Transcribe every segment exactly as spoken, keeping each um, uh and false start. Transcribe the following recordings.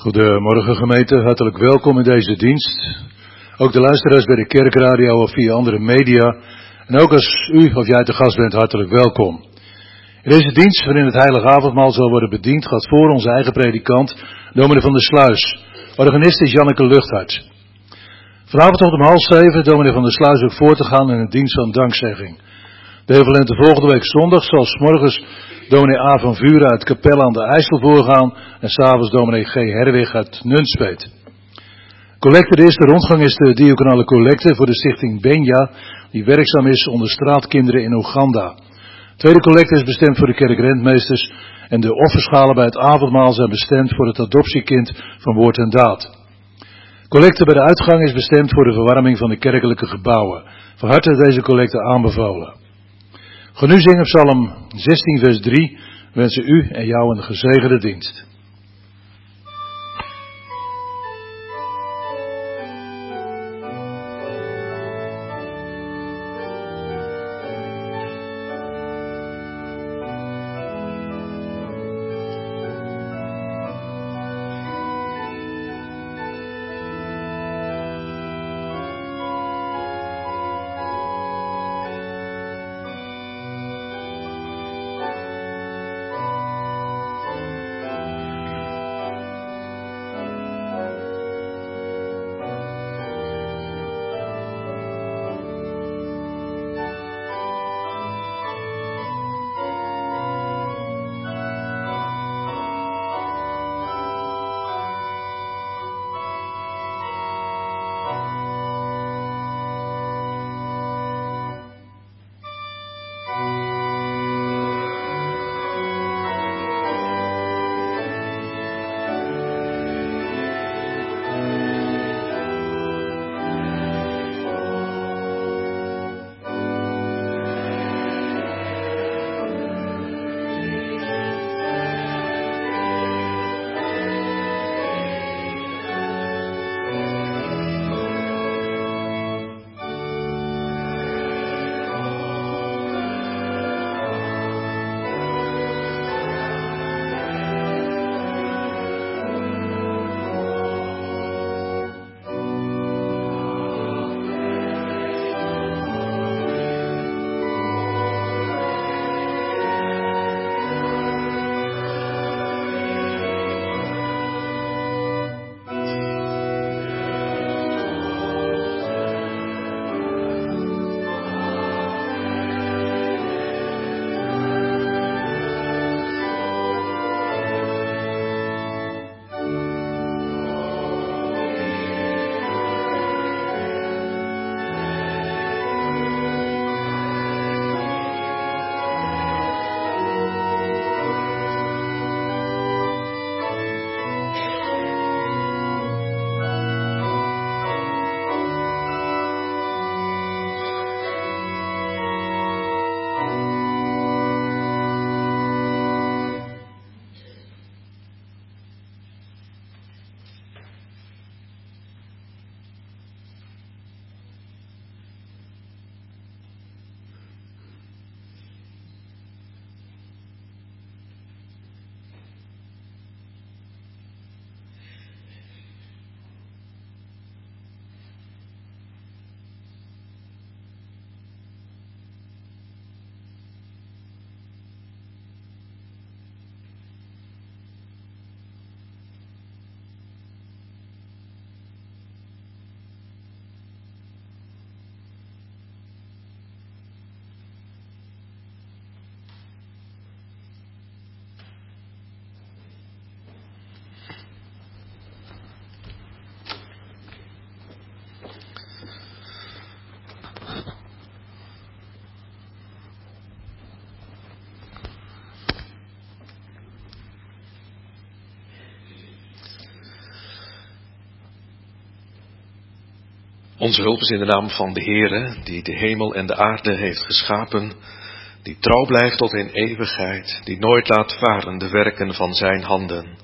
Goedemorgen gemeente, hartelijk welkom in deze dienst. Ook de luisteraars bij de kerkradio of via andere media. En ook als u of jij te gast bent, hartelijk welkom. In deze dienst, waarin het heilige avondmaal zal worden bediend, gaat voor onze eigen predikant, dominee van der Sluis. Organist is Janneke Luchthart. Vanavond tot om half zeven, dominee van der Sluis ook voor te gaan in een dienst van dankzegging. De evenement volgende week zondag zal 's morgens dominee A. van Vuren uit Capelle aan de IJssel voorgaan en s'avonds dominee G. Herwig uit Nunspeet. Collecte, de eerste rondgang is de diaconale collecte voor de stichting Benja, die werkzaam is onder straatkinderen in Oeganda. Tweede collecte is bestemd voor de kerkrentmeesters en de offerschalen bij het avondmaal zijn bestemd voor het adoptiekind van woord en daad. Collecte bij de uitgang is bestemd voor de verwarming van de kerkelijke gebouwen. Van harte deze collecte aanbevolen. Ga nu zingen Psalm zestien vers drie, wensen u en jou een gezegende dienst. Onze hulp is in de naam van de Heere, die de hemel en de aarde heeft geschapen, die trouw blijft tot in eeuwigheid, die nooit laat varen de werken van zijn handen.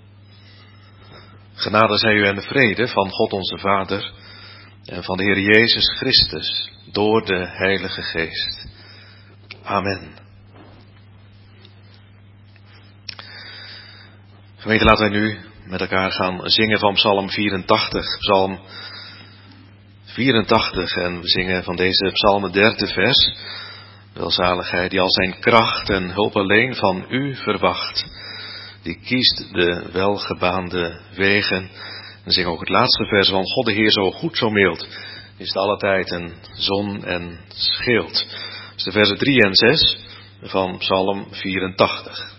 Genade zij u en de vrede van God onze Vader en van de Heer Jezus Christus door de Heilige Geest. Amen. Gemeente, laten wij nu met elkaar gaan zingen van Psalm vierentachtig. Psalm vierentachtig en we zingen van deze psalm het derde vers. Welzaligheid die al zijn kracht en hulp alleen van u verwacht. Die kiest de welgebaande wegen. En zing ook het laatste vers, want God de Heer zo goed, zo mild, is het alle tijd een zon en schild. Dus de versen drie en zes van Psalm vierentachtig.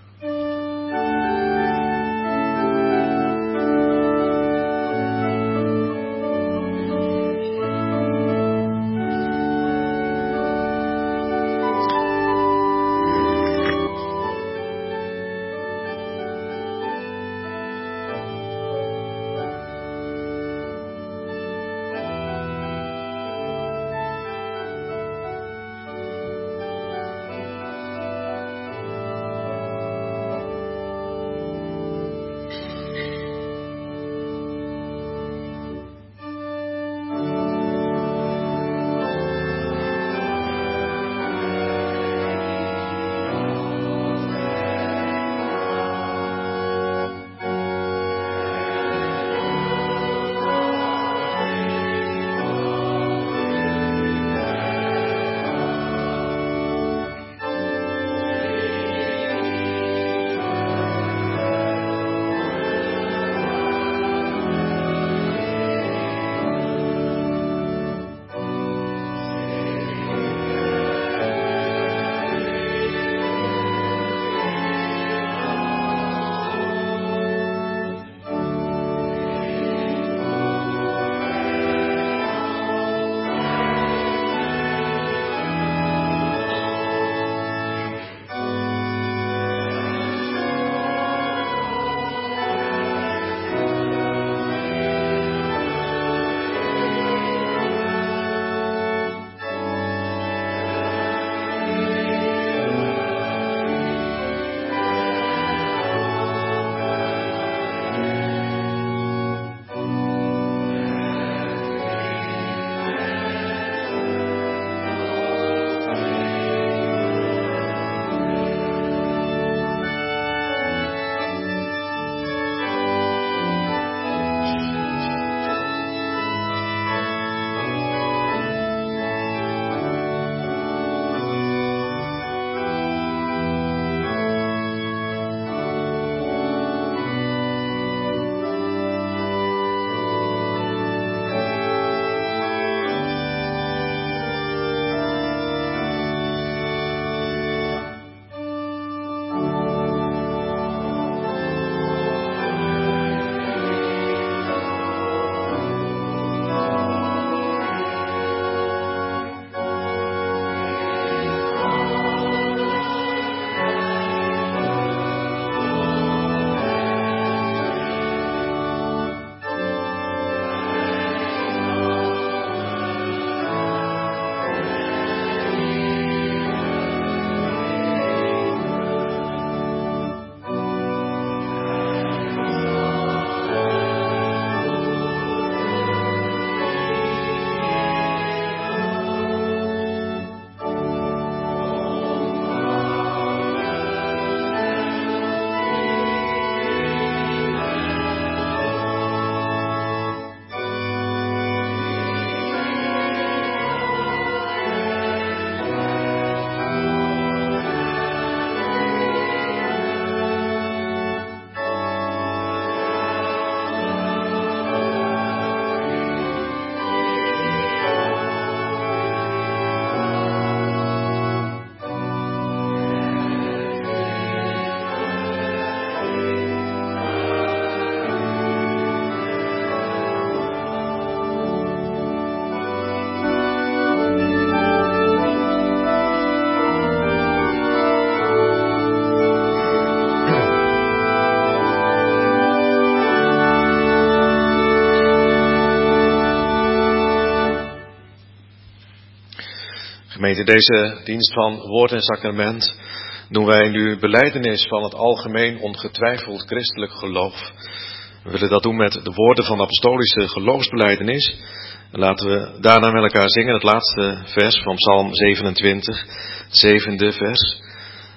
Gemeente, deze dienst van woord en sacrament doen wij nu belijdenis van het algemeen ongetwijfeld christelijk geloof. We willen dat doen met de woorden van de apostolische geloofsbelijdenis. En laten we daarna met elkaar zingen het laatste vers van Psalm zevenentwintig, het zevende vers.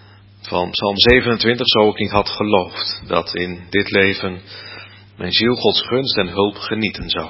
van Psalm zevenentwintig, zo ik niet had geloofd dat in dit leven mijn ziel Gods gunst en hulp genieten zou.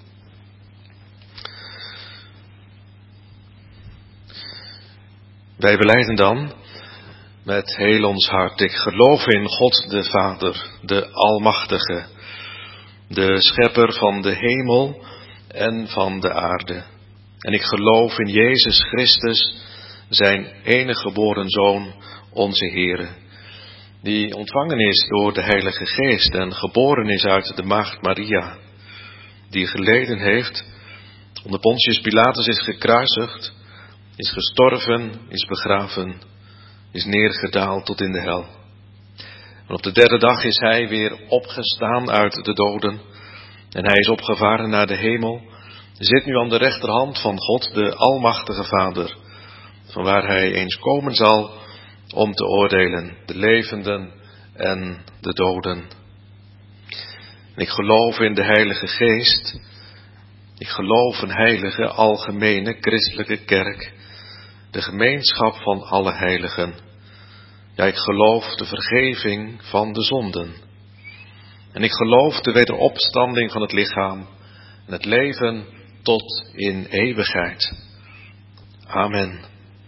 Wij belijden dan met heel ons hart: ik geloof in God de Vader, de Almachtige, de Schepper van de hemel en van de aarde. En ik geloof in Jezus Christus, zijn enige geboren Zoon, onze Heere, die ontvangen is door de Heilige Geest en geboren is uit de Maagd Maria, die geleden heeft, onder Pontius Pilatus is gekruisigd, is gestorven, is begraven, is neergedaald tot in de hel. En op de derde dag is hij weer opgestaan uit de doden en hij is opgevaren naar de hemel, zit nu aan de rechterhand van God, de Almachtige Vader, vanwaar hij eens komen zal om te oordelen de levenden en de doden. En ik geloof in de Heilige Geest. Ik geloof een heilige, algemene, christelijke kerk, de gemeenschap van alle heiligen. Ja, ik geloof de vergeving van de zonden. En ik geloof de wederopstanding van het lichaam en het leven tot in eeuwigheid. Amen.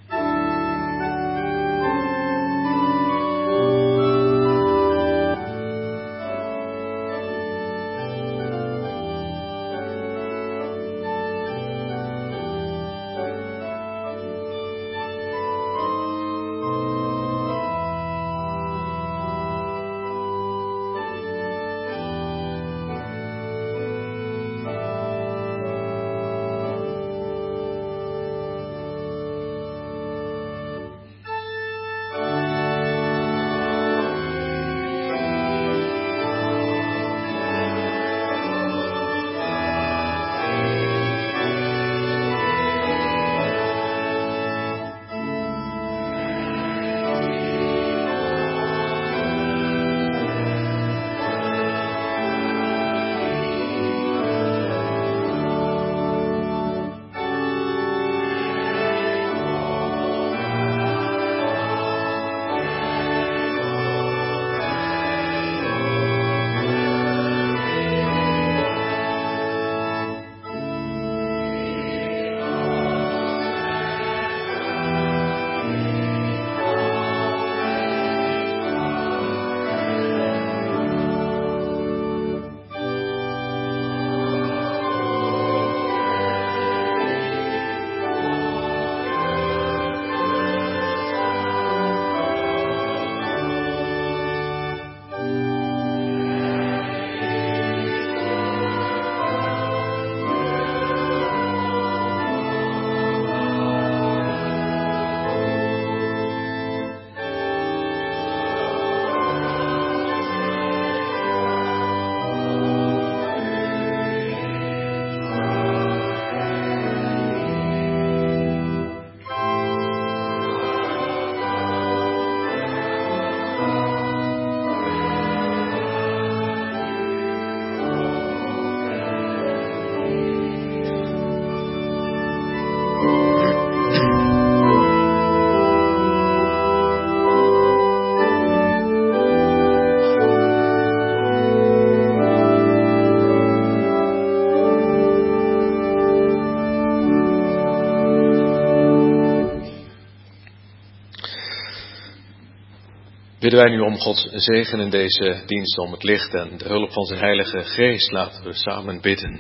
Bidden wij nu om Gods zegen in deze dienst, om het licht en de hulp van zijn Heilige Geest. Laten we samen bidden.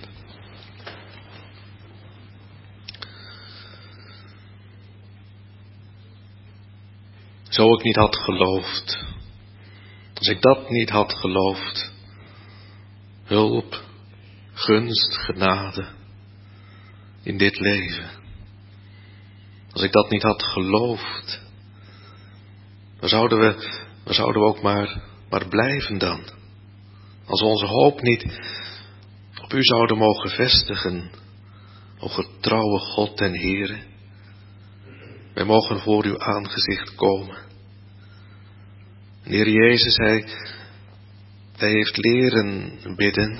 Zo ik niet had geloofd, als ik dat niet had geloofd, hulp, gunst, genade in dit leven. Als ik dat niet had geloofd, waar zouden we, waar zouden we ook maar, maar blijven dan? Als we onze hoop niet op u zouden mogen vestigen, o getrouwe God en Heere. Wij mogen voor uw aangezicht komen. En de Heer Jezus, hij, hij heeft leren bidden.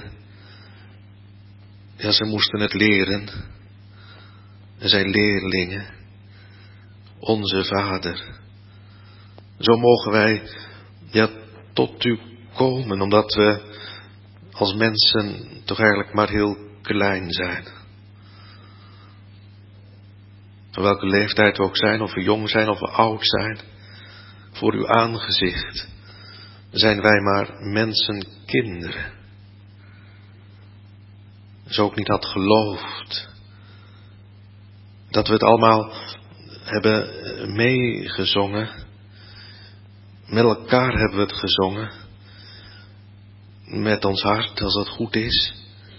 Ja, ze moesten het leren. En zijn leerlingen, onze Vader, Zo mogen wij ja, tot u komen, omdat we als mensen toch eigenlijk maar heel klein zijn. Van welke leeftijd we ook zijn, of we jong zijn of we oud zijn, voor uw aangezicht zijn wij maar mensenkinderen. Zo ook niet had geloofd dat we het allemaal hebben meegezongen. Met elkaar hebben we het gezongen. Met ons hart, als dat goed is.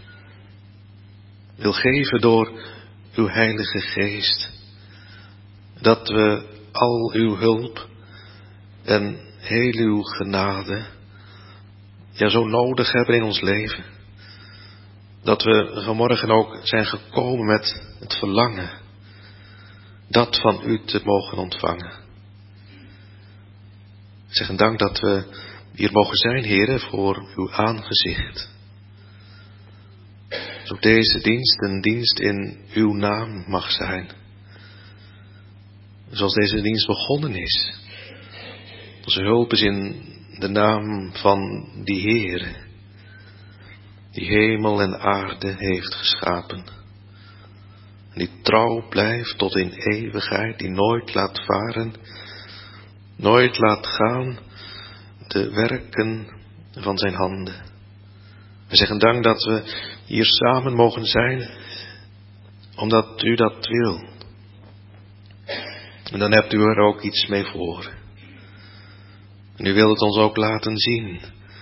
Wil geven door uw Heilige Geest. Dat we al uw hulp en heel uw genade ja zo nodig hebben in ons leven. Dat we vanmorgen ook zijn gekomen met het verlangen dat van u te mogen ontvangen. Ik zeg een dank dat we hier mogen zijn, Heere, voor uw aangezicht. Zodat deze dienst een dienst in uw naam mag zijn. Zoals deze dienst begonnen is. Onze hulp is in de naam van die Heere, die hemel en aarde heeft geschapen. En die trouw blijft tot in eeuwigheid, die nooit laat varen, nooit laat gaan de werken van zijn handen. We zeggen dank dat we hier samen mogen zijn, omdat u dat wil. En dan hebt u er ook iets mee voor. En u wilt het ons ook laten zien.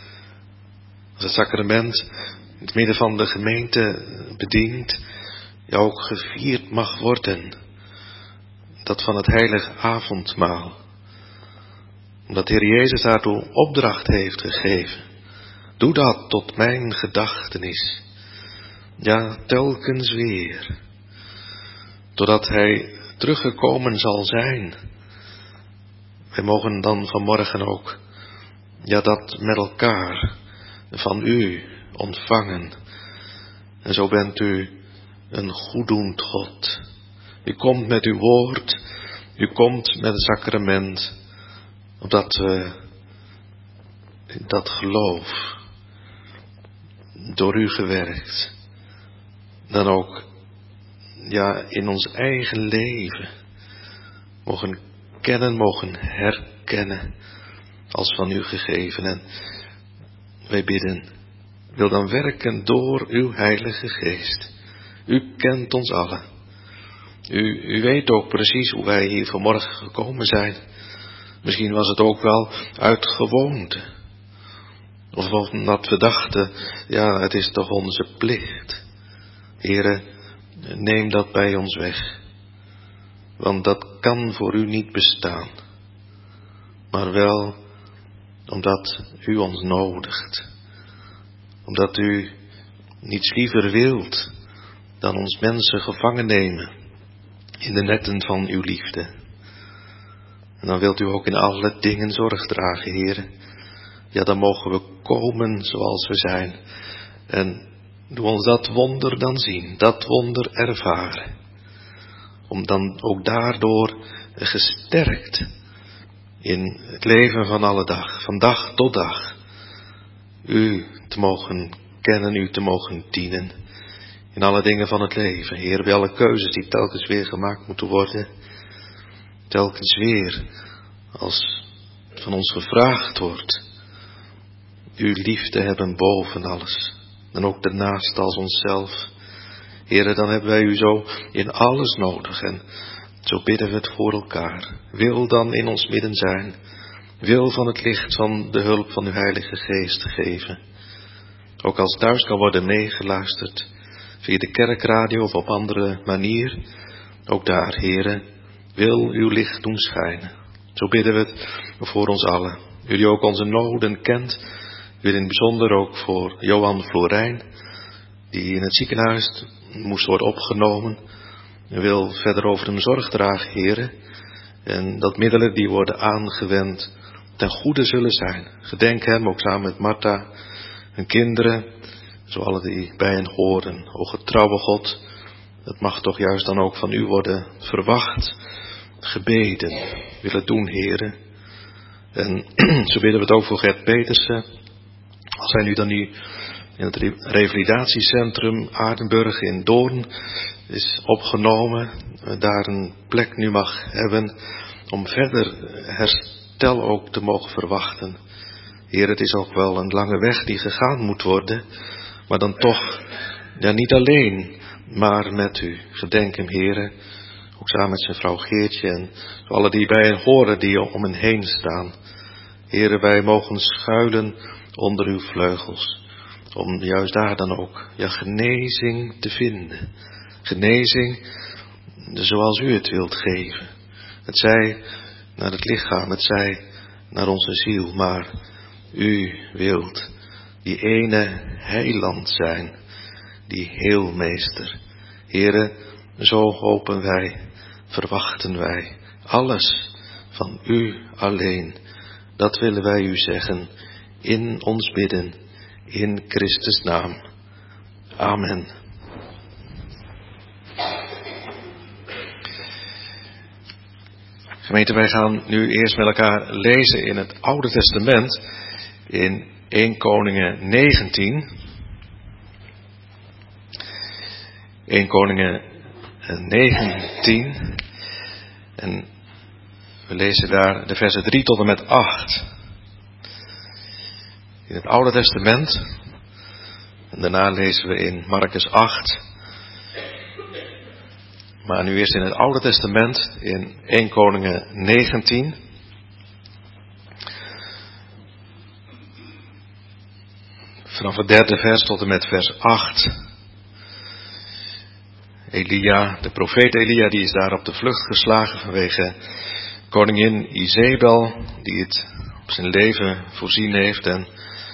Als het sacrament in het midden van de gemeente bedient, ja ook gevierd mag worden. Dat van het heilige avondmaal. Omdat de Heer Jezus daartoe opdracht heeft gegeven. Doe dat tot mijn gedachtenis. Ja, telkens weer. Totdat Hij teruggekomen zal zijn. Wij mogen dan vanmorgen ook, ja, dat met elkaar van u ontvangen. En zo bent u een goeddoend God. U komt met uw woord, u komt met het sacrament, opdat we dat geloof, door u gewerkt, dan ook, ja, in ons eigen leven mogen kennen, mogen herkennen als van u gegeven. En wij bidden, wil dan werken door uw Heilige Geest. U kent ons allen. U, u weet ook precies hoe wij hier vanmorgen gekomen zijn. Misschien was het ook wel uit gewoonte. Of omdat we dachten, ja, het is toch onze plicht. Heere, neem dat bij ons weg. Want dat kan voor u niet bestaan. Maar wel omdat u ons nodigt. Omdat u niets liever wilt dan ons mensen gevangen nemen in de netten van uw liefde. En dan wilt u ook in alle dingen zorg dragen, Heere. Ja, dan mogen we komen zoals we zijn. En doe ons dat wonder dan zien, dat wonder ervaren. Om dan ook daardoor gesterkt in het leven van alle dag, van dag tot dag, u te mogen kennen, u te mogen dienen. In alle dingen van het leven, Heer, bij alle keuzes die telkens weer gemaakt moeten worden. Telkens weer, als van ons gevraagd wordt, uw liefde hebben boven alles. Dan ook de naaste als onszelf. Heere, dan hebben wij u zo in alles nodig. En zo bidden we het voor elkaar. Wil dan in ons midden zijn. Wil van het licht van de hulp van uw Heilige Geest geven. Ook als thuis kan worden meegeluisterd. Via de kerkradio of op andere manier. Ook daar, Heere, wil uw licht doen schijnen. Zo bidden we het voor ons allen. U die ook onze noden kent. U in het bijzonder ook voor Johan Florijn. Die in het ziekenhuis moest worden opgenomen. U wil verder over hem zorg dragen, Heere. En dat middelen die worden aangewend ten goede zullen zijn. Gedenk hem ook samen met Martha, hun kinderen, zo alle die bij hen horen. O getrouwe God, het mag toch juist dan ook van u worden verwacht, gebeden, willen doen, Heere. En zo bidden we het ook voor Gert Petersen. Als hij nu dan nu in het revalidatiecentrum Aardenburg in Doorn is opgenomen, daar een plek nu mag hebben om verder herstel ook te mogen verwachten. Heer, het is ook wel een lange weg die gegaan moet worden, maar dan toch, ja, niet alleen, maar met u. Gedenk hem, Heere, ook samen met zijn vrouw Geertje en alle die bij hen horen, die om hen heen staan. Heere, wij mogen schuilen onder uw vleugels, om juist daar dan ook, ja, genezing te vinden. Genezing zoals u het wilt geven. Het zij naar het lichaam, het zij naar onze ziel, maar u wilt die ene heiland zijn, die heelmeester. Heere, zo hopen wij, verwachten wij, alles van u alleen. Dat willen wij u zeggen, in ons bidden, in Christus naam. Amen. Gemeente, wij gaan nu eerst met elkaar lezen in het Oude Testament, in Eerste Koningen negentien. Eerste Koningen negentien. En we lezen daar de versen drie tot en met acht. In het Oude Testament. En daarna lezen we in Markus acht. Maar nu eerst in het Oude Testament, in Eerste Koningen negentien. Vanaf het derde vers tot en met vers acht. Elia, de profeet Elia, die is daar op de vlucht geslagen vanwege koningin Izebel, die het op zijn leven voorzien heeft. En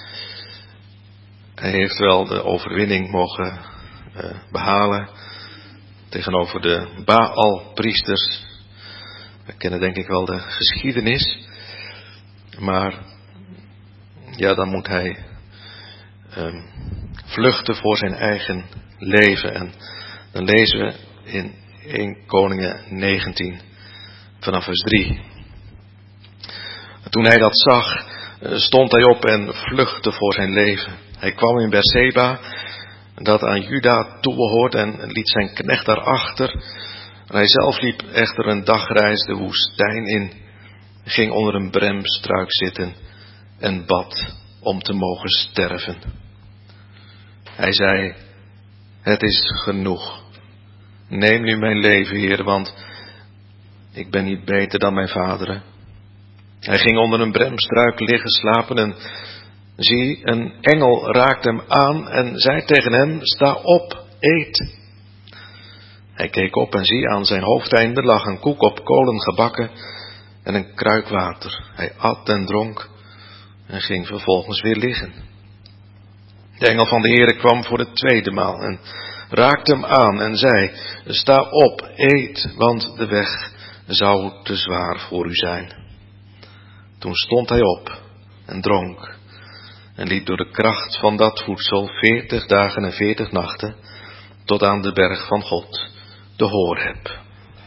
hij heeft wel de overwinning mogen uh, behalen tegenover de Baal-priesters. We kennen denk ik wel de geschiedenis. Maar ja, dan moet hij um, vluchten voor zijn eigen leven. En dan lezen we in Eerste Koningen negentien vanaf vers drie. Toen hij dat zag, stond hij op en vluchtte voor zijn leven. Hij kwam in Beerseba, dat aan Juda toebehoort, en liet zijn knecht daarachter. En hij zelf liep echter een dagreis de woestijn in, ging onder een bremstruik zitten en bad om te mogen sterven. Hij zei: het is genoeg. Neem nu mijn leven, Heer, want ik ben niet beter dan mijn vaderen. Hij ging onder een bremstruik liggen slapen en zie, een engel raakte hem aan en zei tegen hem: sta op, eet. Hij keek op en zie, aan zijn hoofdeinde lag een koek op kolen gebakken en een kruik water. Hij at en dronk en ging vervolgens weer liggen. De engel van de Heere kwam voor de tweede maal en raakte hem aan en zei: sta op, eet, want de weg zou te zwaar voor u zijn. Toen stond hij op en dronk en liep door de kracht van dat voedsel veertig dagen en veertig nachten tot aan de berg van God, de Horeb.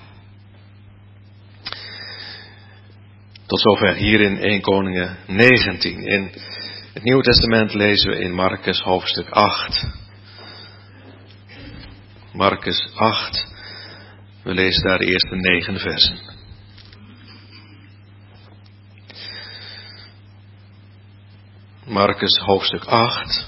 Tot zover hier in Eerste Koningen negentien. In het Nieuwe Testament lezen we in Markus hoofdstuk acht. Markus acht. We lezen daar de eerste negen versen. Markus hoofdstuk acht.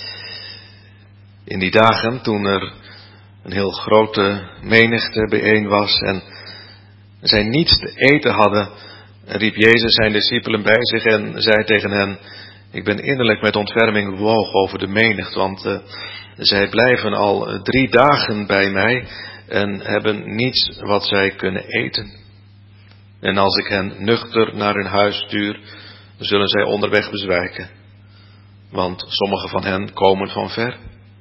In die dagen toen er een heel grote menigte bijeen was en zij niets te eten hadden, riep Jezus zijn discipelen bij zich en zei tegen hen: ik ben innerlijk met ontferming bewogen over de menigte, want uh, zij blijven al uh, drie dagen bij mij en hebben niets wat zij kunnen eten. En als ik hen nuchter naar hun huis stuur, zullen zij onderweg bezwijken, want sommige van hen komen van ver.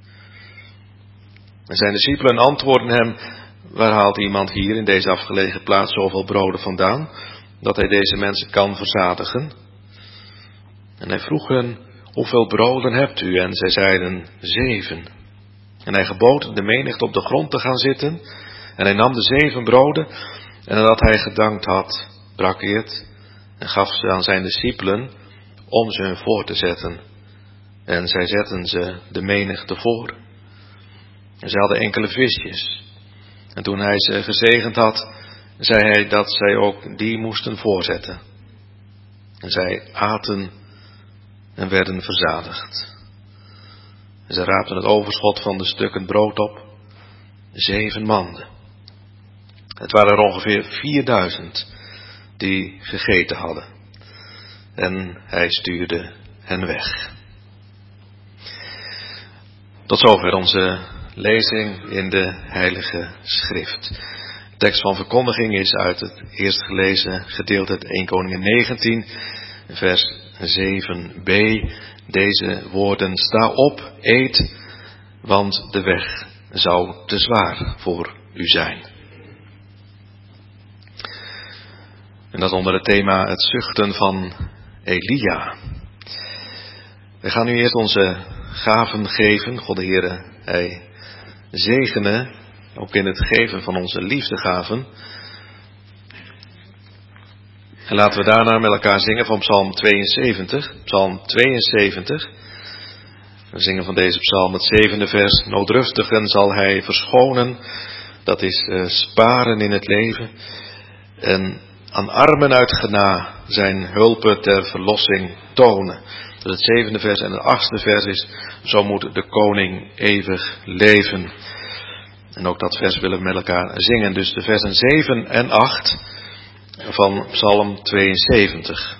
En zijn discipelen antwoorden hem: waar haalt iemand hier in deze afgelegen plaats zoveel broden vandaan, dat hij deze mensen kan verzadigen? En hij vroeg hen: hoeveel broden hebt u? En zij zeiden: zeven. En hij gebood de menigte op de grond te gaan zitten. En hij nam de zeven broden, en nadat hij gedankt had, brak hij het en gaf ze aan zijn discipelen om ze hun voor te zetten. En zij zetten ze de menigte voor. En zij hadden enkele visjes. En toen hij ze gezegend had, zei hij dat zij ook die moesten voorzetten. En zij aten en werden verzadigd. En zij raapten het overschot van de stukken brood op. Zeven manden. Het waren er ongeveer vierduizend die gegeten hadden. En hij stuurde hen weg. Tot zover onze lezing in de Heilige Schrift. De tekst van verkondiging is uit het eerst gelezen gedeelte uit Eerste Koningen negentien, vers zeven b. Deze woorden: sta op, eet, want de weg zou te zwaar voor u zijn. En dat onder het thema het zuchten van Elia. We gaan nu eerst onze gaven geven. God de Heere, Hij zegene ook in het geven van onze liefdegaven. En laten we daarna met elkaar zingen van Psalm tweeënzeventig. Psalm tweeënzeventig. We zingen van deze psalm het zevende vers. Noodrustigen zal Hij verschonen. Dat is uh, sparen in het leven. En aan armen uit gena zijn hulpen ter verlossing tonen. Dat het zevende vers en het achtste vers is: zo moet de koning eeuwig leven. En ook dat vers willen we met elkaar zingen. Dus de versen zeven en acht van Psalm tweeënzeventig.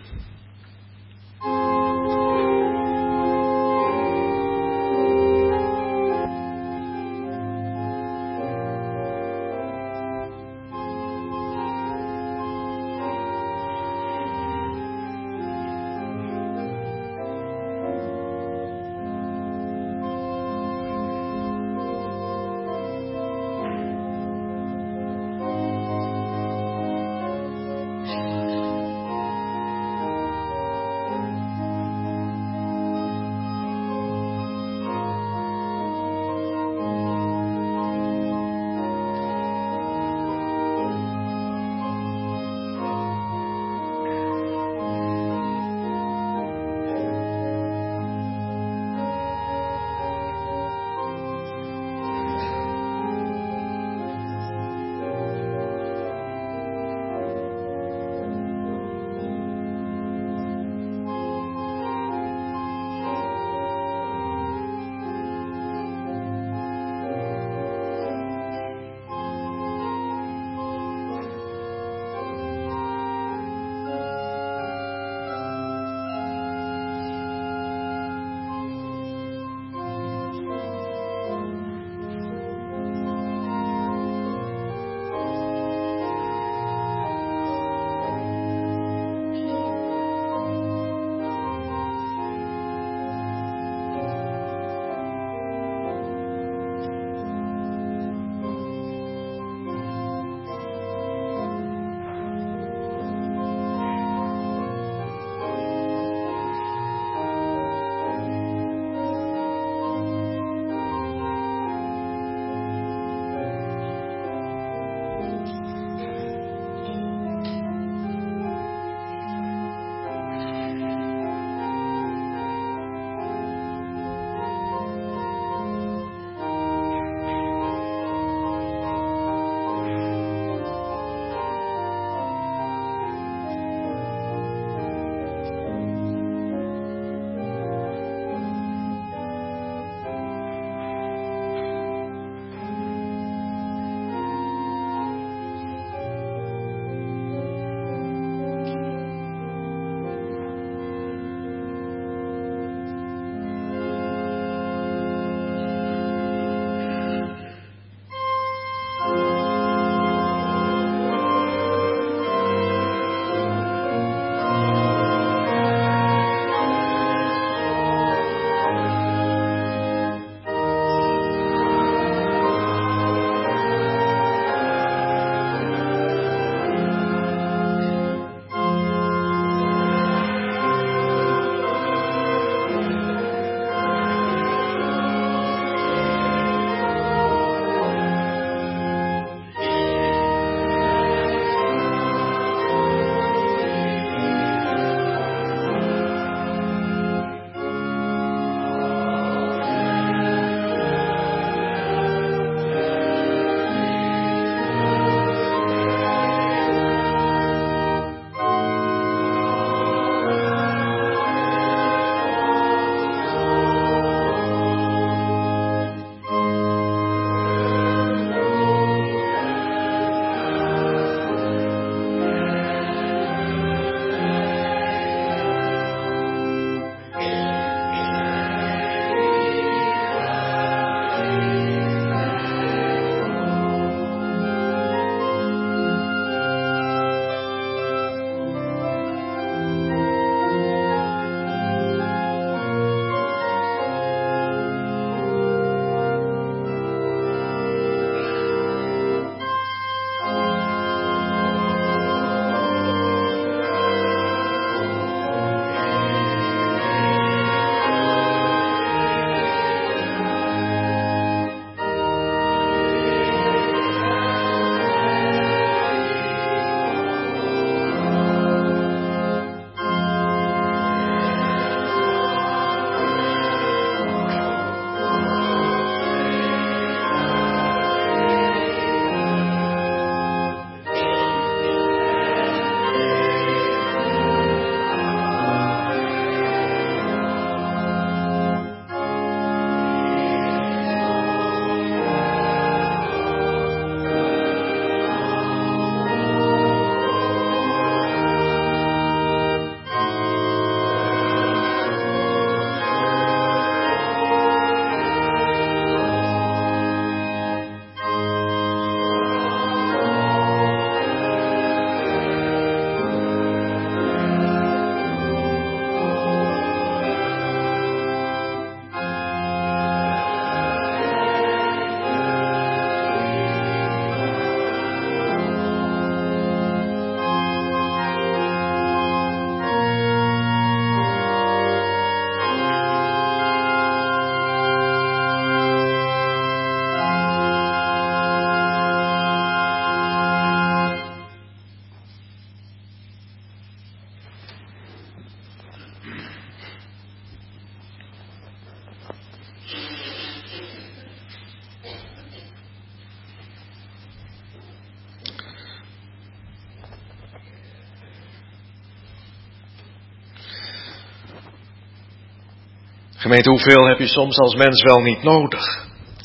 Gemeente, hoeveel heb je soms als mens wel niet nodig?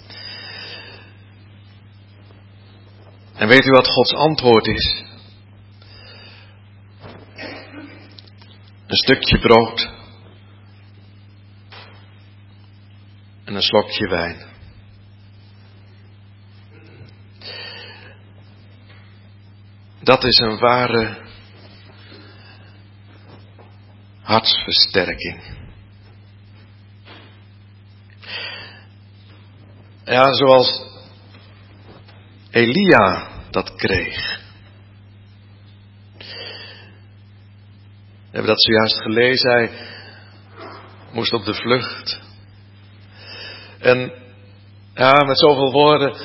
En weet u wat Gods antwoord is? Een stukje brood en een slokje wijn. Dat is een ware hartsversterking. Ja, zoals Elia dat kreeg. We hebben dat zojuist gelezen. Hij moest op de vlucht. En ja, met zoveel woorden.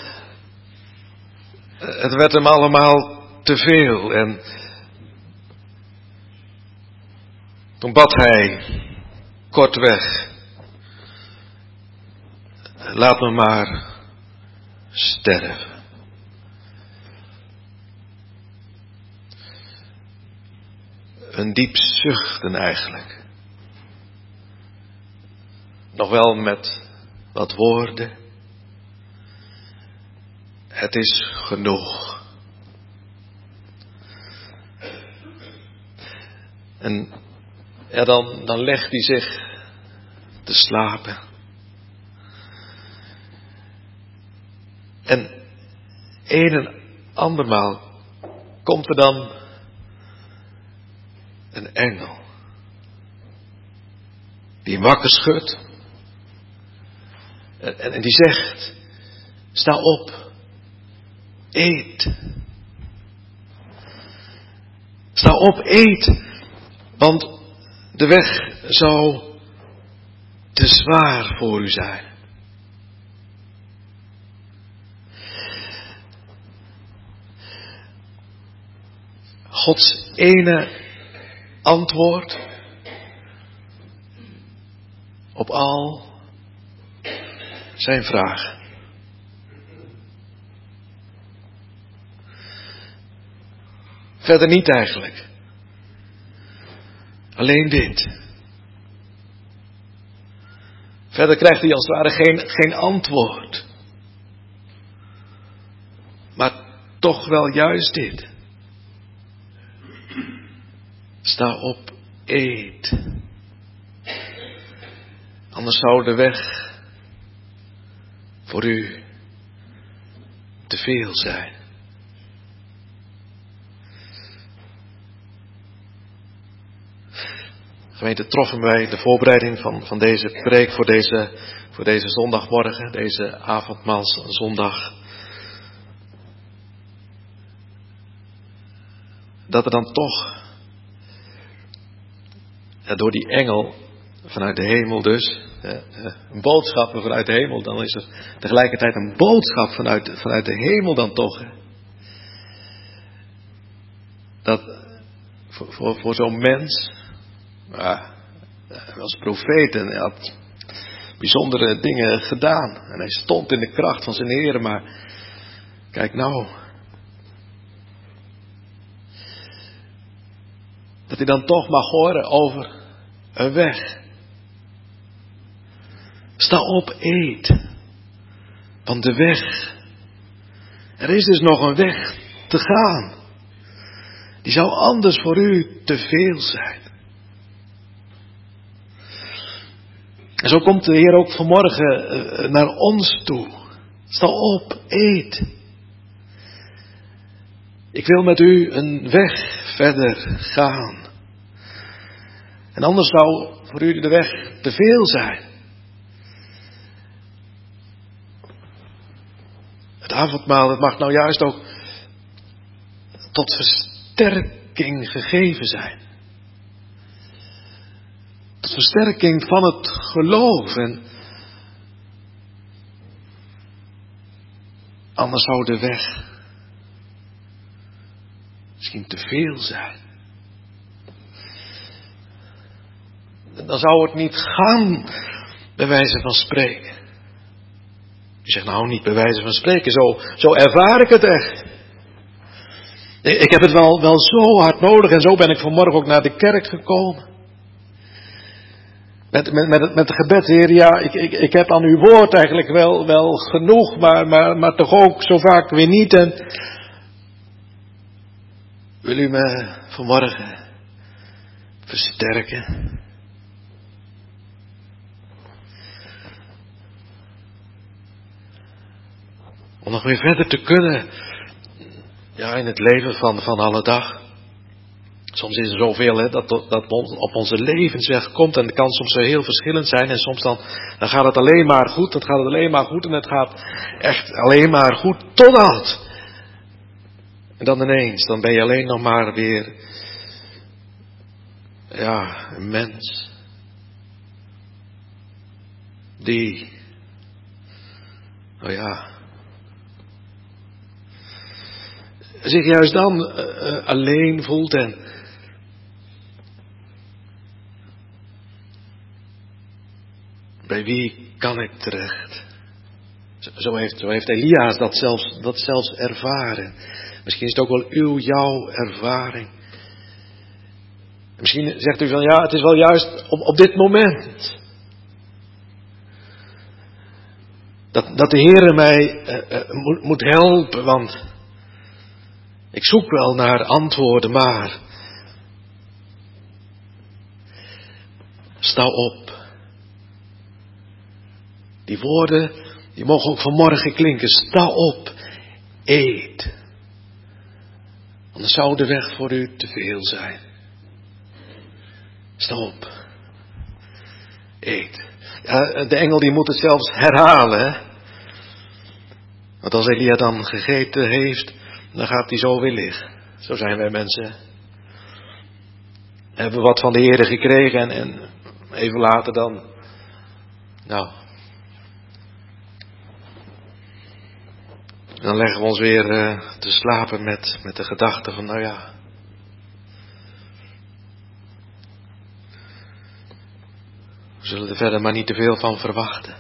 Het werd hem allemaal te veel. En toen bad hij kortweg. Laat me maar sterven. Een diep zuchten eigenlijk. Nog wel met wat woorden. Het is genoeg. En ja, dan, dan legt hij zich te slapen. En een en andermaal komt er dan een engel. Die hem wakker schudt. En, en, en die zegt, sta op. Eet. Sta op, eet. Want de weg zou te zwaar voor u zijn. Gods ene antwoord op al zijn vragen. Verder niet eigenlijk. Alleen dit. Verder krijgt hij als het ware geen, geen antwoord. Maar toch wel juist dit. Sta op, eet. Anders zou de weg voor u te veel zijn. Gemeente, troffen wij de voorbereiding van, van deze preek voor deze, voor deze zondagmorgen, deze avondmaalszondag. Dat er dan toch, ja, door die engel vanuit de hemel dus, een boodschap vanuit de hemel, dan is er tegelijkertijd een boodschap vanuit, vanuit de hemel dan toch. Dat voor, voor, voor zo'n mens, ja, hij was profeet en hij had bijzondere dingen gedaan. En hij stond in de kracht van zijn Heer, maar kijk nou. Dat hij dan toch mag horen over een weg. Sta op, eet. Want de weg. Er is dus nog een weg te gaan. Die zou anders voor u te veel zijn. En zo komt de Heer ook vanmorgen naar ons toe. Sta op, eet. Ik wil met u een weg verder gaan. En anders zou voor u de weg te veel zijn. Het avondmaal, het mag nou juist ook tot versterking gegeven zijn. Tot versterking van het geloof. En anders zou de weg misschien te veel zijn. Dan zou het niet gaan, bij wijze van spreken. Je zegt nou niet bij wijze van spreken, zo, zo ervaar ik het echt. Ik heb het wel, wel zo hard nodig en zo ben ik vanmorgen ook naar de kerk gekomen. Met, met, met, het, met het gebed, Heer, ja, ik, ik, ik heb aan uw woord eigenlijk wel, wel genoeg, maar, maar, maar toch ook zo vaak weer niet. En wil u me vanmorgen versterken? Om nog weer verder te kunnen, ja, in het leven van, van alle dag. Soms is er zoveel, hè, dat, dat op onze levensweg komt en het kan soms zo heel verschillend zijn. En soms dan, dan gaat het alleen maar goed, dat gaat het alleen maar goed en het gaat echt alleen maar goed totdat. En dan ineens, dan ben je alleen nog maar weer, ja, een mens. Die, oh ja, zich juist dan uh, alleen voelt en bij wie kan ik terecht? Zo heeft, zo heeft Elia's dat zelfs, dat zelfs ervaren. Misschien is het ook wel uw, jouw ervaring. Misschien zegt u van ja, het is wel juist op, op dit moment. Dat, dat de Heere mij uh, uh, moet, moet helpen, want ik zoek wel naar antwoorden, maar sta op. Die woorden, die mogen ook vanmorgen klinken. Sta op, eet. Anders zou de weg voor u te veel zijn. Sta op, eet. Ja, de engel die moet het zelfs herhalen. Hè? Want als Elia dan gegeten heeft, dan gaat hij zo weer liggen. Zo zijn wij mensen. Hebben we wat van de Heere gekregen en, en even later dan, nou, dan leggen we ons weer uh, te slapen met, met de gedachte van, nou ja, we zullen er verder maar niet te veel van verwachten.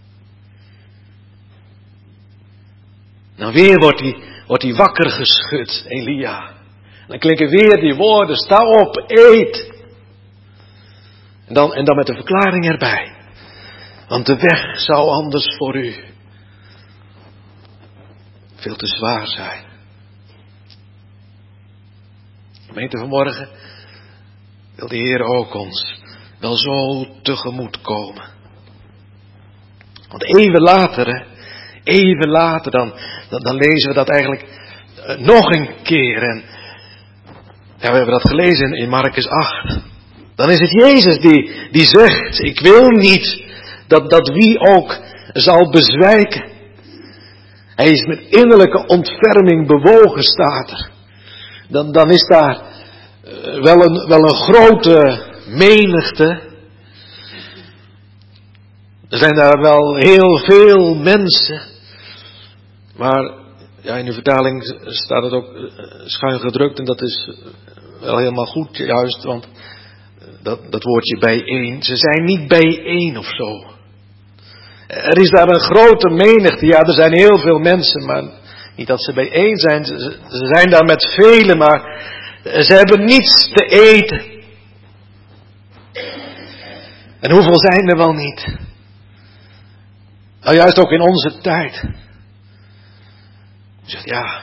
Nou, weer wordt hij, wordt hij wakker geschud, Elia. En dan klinken weer die woorden, sta op, eet. En dan, en dan met de verklaring erbij. Want de weg zou anders voor u veel te zwaar zijn. Gemeente, vanmorgen wil de Heer ook ons wel zo tegemoet komen. Want even later, hè, even later, dan, dan, dan lezen we dat eigenlijk uh, nog een keer. En ja, we hebben dat gelezen in Markus acht. Dan is het Jezus die, die zegt, ik wil niet dat, dat wie ook zal bezwijken. Hij is met innerlijke ontferming bewogen, staat er. Dan, dan is daar uh, wel, een, wel een grote menigte. Er zijn daar wel heel veel mensen. Maar ja, in uw vertaling staat het ook uh, schuin gedrukt en dat is wel helemaal goed juist, want dat, dat woordje bijeen, ze zijn niet bijeen of zo. Er is daar een grote menigte, ja, er zijn heel veel mensen, maar niet dat ze bijeen zijn, ze, ze zijn daar met velen, maar ze hebben niets te eten. En hoeveel zijn er wel niet? Nou, juist ook in onze tijd. Je zegt, ja,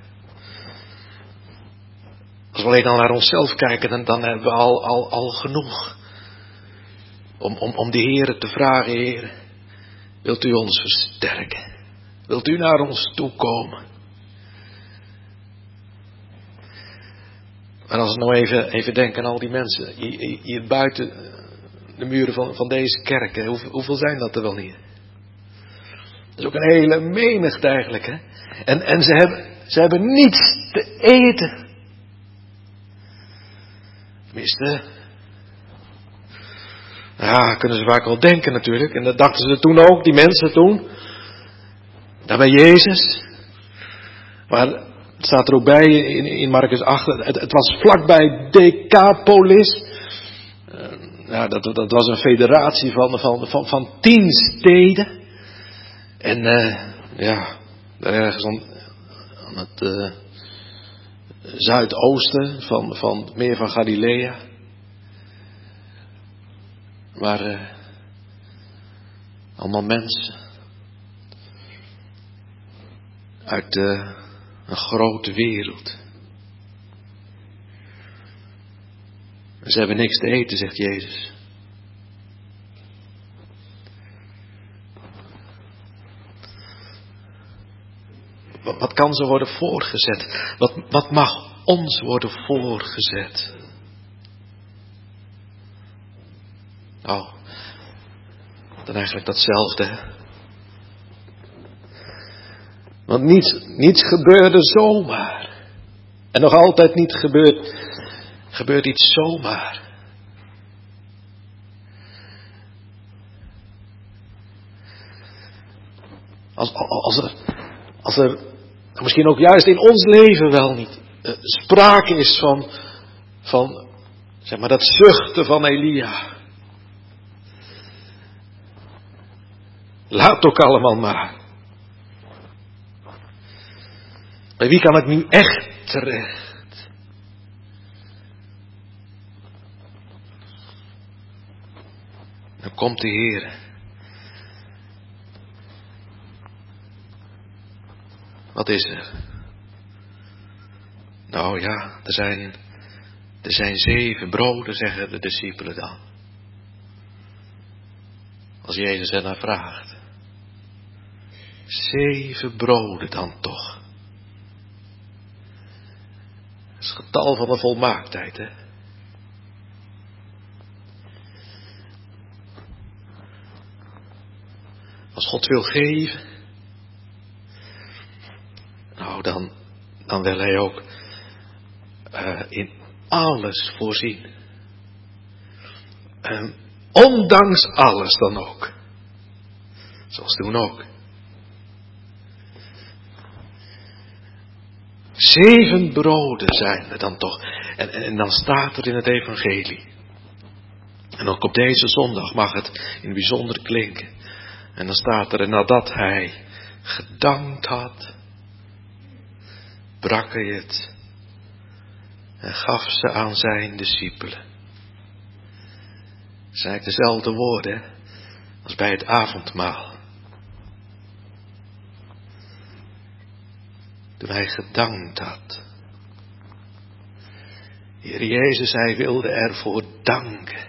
als we alleen al naar onszelf kijken, dan, dan hebben we al, al, al genoeg. Om, om, om de Heere te vragen, Heere, wilt u ons versterken? Wilt u naar ons toe komen? En als we nou even, even denken aan al die mensen, hier, hier buiten de muren van, van deze kerk, hè, hoeveel, hoeveel zijn dat er wel niet? Dat is ook een hele menigte eigenlijk, hè? En, en ze, hebben, ze hebben niets te eten. Tenminste, ja, kunnen ze vaak wel denken natuurlijk. En dat dachten ze toen ook, die mensen toen. Daar bij Jezus. Maar het staat er ook bij in, in Markus acht. Het, het was vlakbij Decapolis. Uh, ja, dat, dat was een federatie van, van, van, van tien steden. En uh, ja, daar ergens aan, aan het uh, zuidoosten van, van het meer van Galilea. waren allemaal mensen uit de, een grote wereld. En ze hebben niks te eten, zegt Jezus. Wat, wat kan ze worden voorgezet? Wat, wat mag ons worden voorgezet? Oh, dan eigenlijk datzelfde. Want niets, niets gebeurde zomaar. En nog altijd niet gebeurt, gebeurt iets zomaar. Als, als, er, als er misschien ook juist in ons leven wel niet uh, sprake is van, van, zeg maar, dat zuchten van Elia. Laat ook allemaal maar. Bij wie kan ik nu echt terecht? Dan komt de Heer. Wat is er? Nou ja, er zijn, er zijn zeven broden, zeggen de discipelen dan. Als Jezus er naar vraagt. Zeven broden dan toch. Dat is het getal van de volmaaktheid, hè. Als God wil geven, nou dan, dan wil Hij ook uh, in alles voorzien. En ondanks alles dan ook. Zoals toen ook. Zeven broden zijn er dan toch. En, en, en dan staat er in het evangelie. En ook op deze zondag mag het in het bijzonder klinken. En dan staat er, en nadat hij gedankt had, brak hij het en gaf ze aan zijn discipelen. Dat zijn eigenlijk dezelfde woorden hè, als bij het avondmaal. Toen hij gedankt had. Heer Jezus, hij wilde ervoor danken.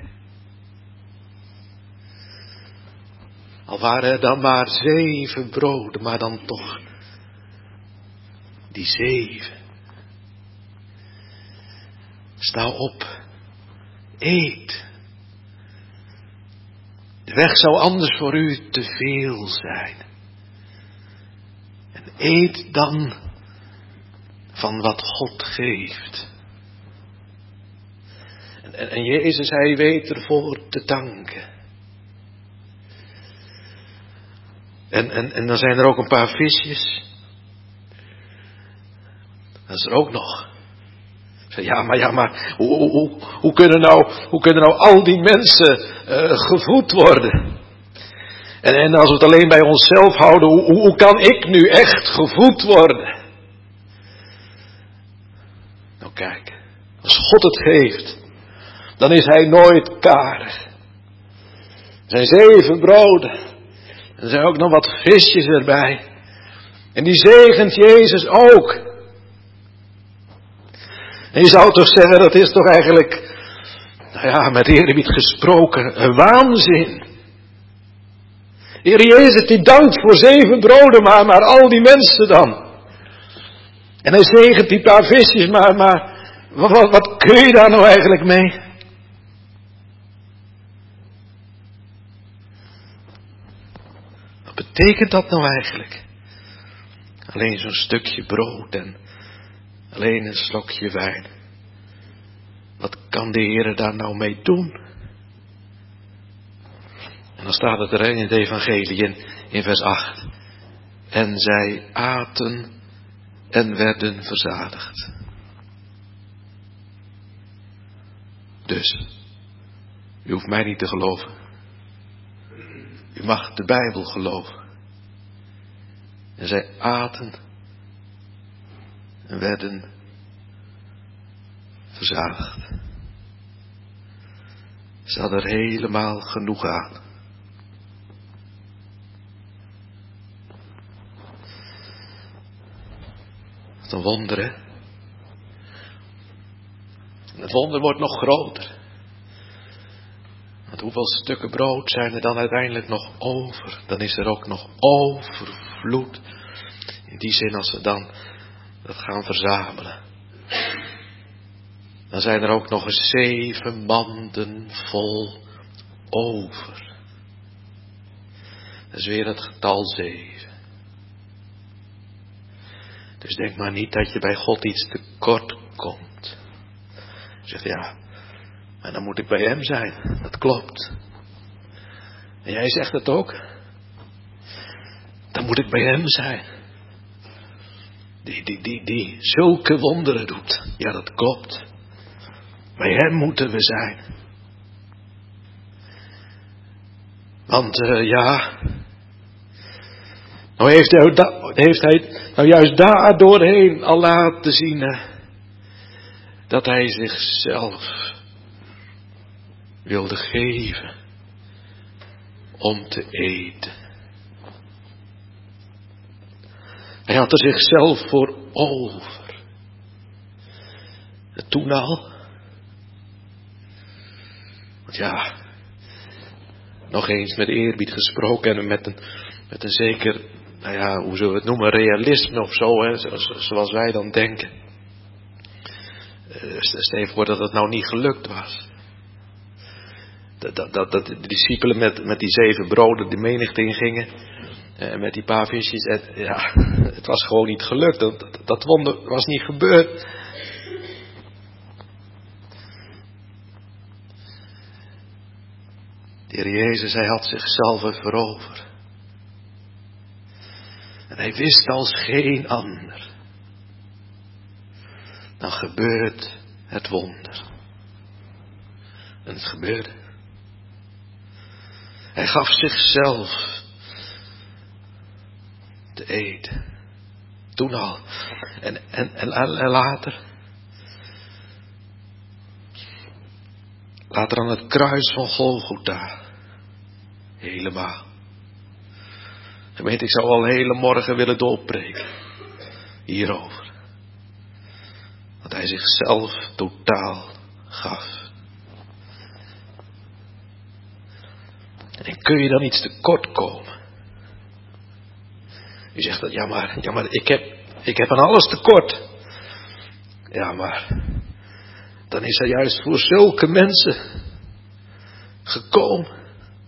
Al waren er dan maar zeven broden, maar dan toch die zeven. Sta op, eet. De weg zou anders voor u te veel zijn. En eet dan van wat God geeft. En, en, en Jezus, hij weet ervoor te danken. En, en, en dan zijn er ook een paar visjes. Dat is er ook nog. Ja, maar ja, maar hoe, hoe, hoe, hoe, kunnen, nou, hoe kunnen nou al die mensen uh, gevoed worden? En, en als we het alleen bij onszelf houden, hoe, hoe, hoe kan ik nu echt gevoed worden? Nou kijk, als God het geeft, dan is hij nooit karig. Er zijn zeven broden. Er zijn ook nog wat visjes erbij. En die zegent Jezus ook. En je zou toch zeggen, dat is toch eigenlijk, nou ja, met eerbied gesproken, een waanzin. Heer Jezus, die dankt voor zeven broden, maar, maar al die mensen dan. En hij zegent die paar visjes, maar, maar wat, wat, wat kun je daar nou eigenlijk mee? Wat betekent dat nou eigenlijk? Alleen zo'n stukje brood en alleen een slokje wijn. Wat kan de Heer daar nou mee doen? En dan staat het er in het evangelie in, in vers acht. En zij aten en werden verzadigd. Dus, u hoeft mij niet te geloven. U mag de Bijbel geloven. En zij aten en werden verzadigd. Ze hadden er helemaal genoeg aan. Wat een wonder, hè? En het wonder wordt nog groter. Want hoeveel stukken brood zijn er dan uiteindelijk nog over? Dan is er ook nog overvloed. In die zin, als we dan dat gaan verzamelen, dan zijn er ook nog eens zeven manden vol over. Dat is weer het getal zeven. Dus denk maar niet dat je bij God iets tekort komt. Je zegt, ja, maar dan moet ik bij hem zijn. Dat klopt. En jij zegt het ook. Dan moet ik bij hem zijn. Die, die, die, die zulke wonderen doet. Ja, dat klopt. Bij hem moeten we zijn. Want uh, ja, nou heeft hij, heeft hij nou juist daar doorheen al laten zien uh, dat hij zichzelf wilde geven om te eten. Hij had er zichzelf voor over. En toen al. Want ja, nog eens met eerbied gesproken en met een, met een zeker, nou ja, hoe zullen we het noemen, realisme of zo, hè, zoals wij dan denken. Uh, stel je voor dat het nou niet gelukt was. Dat, dat, dat, dat de discipelen met, met die zeven broden de menigte ingingen. En met die paar visjes. En, ja, het was gewoon niet gelukt. Dat, dat, dat wonder was niet gebeurd. De Heer Jezus, hij had zichzelf ervoor over. En hij wist als geen ander. Dan gebeurt het wonder. En het gebeurde. Hij gaf zichzelf te eten. Toen al. En, en, en, en later. Later aan het kruis van Golgotha. Helemaal. Gemeente, ik zou al hele morgen willen doorpreken. Hierover. Dat hij zichzelf totaal gaf. En kun je dan iets tekort komen? U zegt dat, ja maar, ja maar ik heb, ik heb aan alles tekort. Ja maar, dan is hij juist voor zulke mensen gekomen.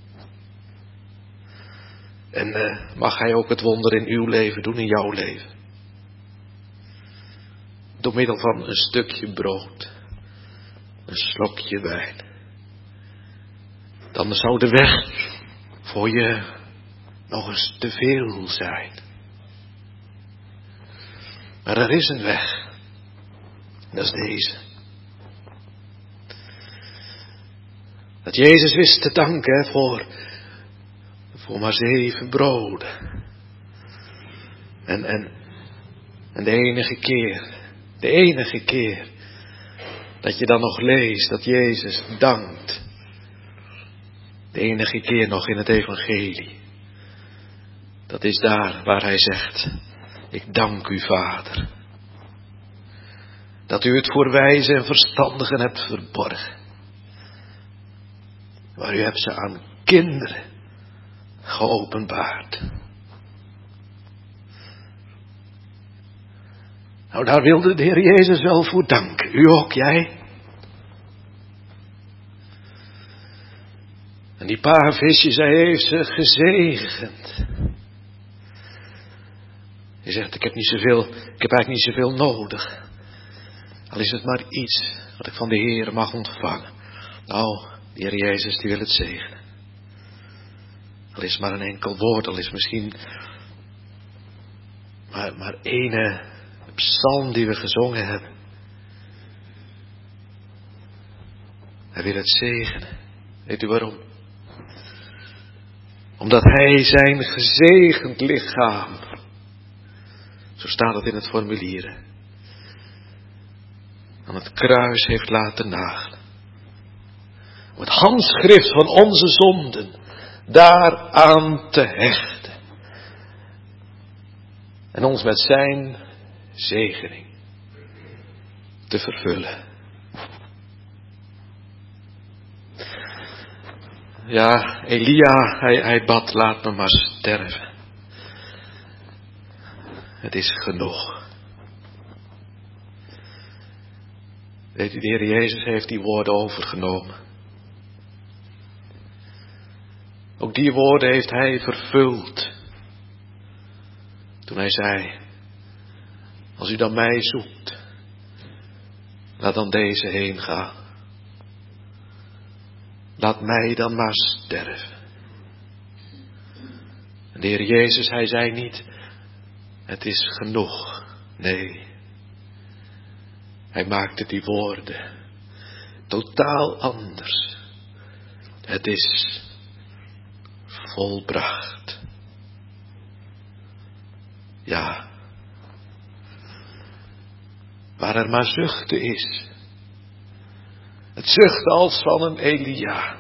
En uh, mag hij ook het wonder in uw leven doen, in jouw leven. Door middel van een stukje brood, een slokje wijn. Dan zou de weg voor je nog eens te veel zijn. Maar er is een weg. Dat is deze. Dat Jezus wist te danken voor, voor maar zeven broden. En, en, en de enige keer, de enige keer dat je dan nog leest dat Jezus dankt. De enige keer nog in het evangelie. Dat is daar waar hij zegt, ik dank u Vader. Dat u het voor wijzen en verstandigen hebt verborgen. Maar u hebt ze aan kinderen geopenbaard. Nou, daar wilde de Heer Jezus wel voor danken. U ook, jij. En die paar visjes, hij heeft ze gezegend. Hij zegt, ik heb niet zoveel, ik heb eigenlijk niet zoveel nodig. Al is het maar iets wat ik van de Heer mag ontvangen. Nou, de Heer Jezus, die wil het zegenen. Al is het maar een enkel woord, al is het misschien maar, maar ene psalm die we gezongen hebben. Hij wil het zegenen. Weet u waarom? Omdat hij zijn gezegend lichaam, zo staat het in het formulier, aan het kruis heeft laten nagelen. Om het handschrift van onze zonden daaraan te hechten. En ons met zijn zegening te vervullen. Ja, Elia, hij, hij bad, laat me maar sterven. Het is genoeg. Weet u, de Heer Jezus heeft die woorden overgenomen. Ook die woorden heeft hij vervuld. Toen hij zei, als u dan mij zoekt, laat dan deze heen gaan. Laat mij dan maar sterven. En de Heer Jezus, hij zei niet, het is genoeg. Nee. Hij maakte die woorden totaal anders. Het is volbracht. Ja. Waar er maar zuchten is. Het zuchten als van een Elia.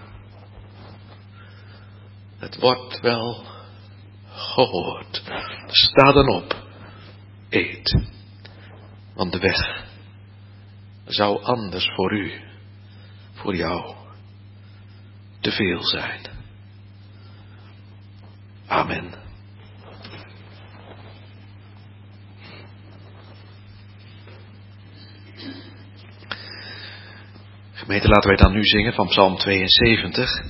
Het wordt wel gehoord. Sta dan op. Eet. Want de weg zou anders voor u, voor jou, te veel zijn. Amen. Gemeente, laten wij dan nu zingen van Psalm tweeënzeventig.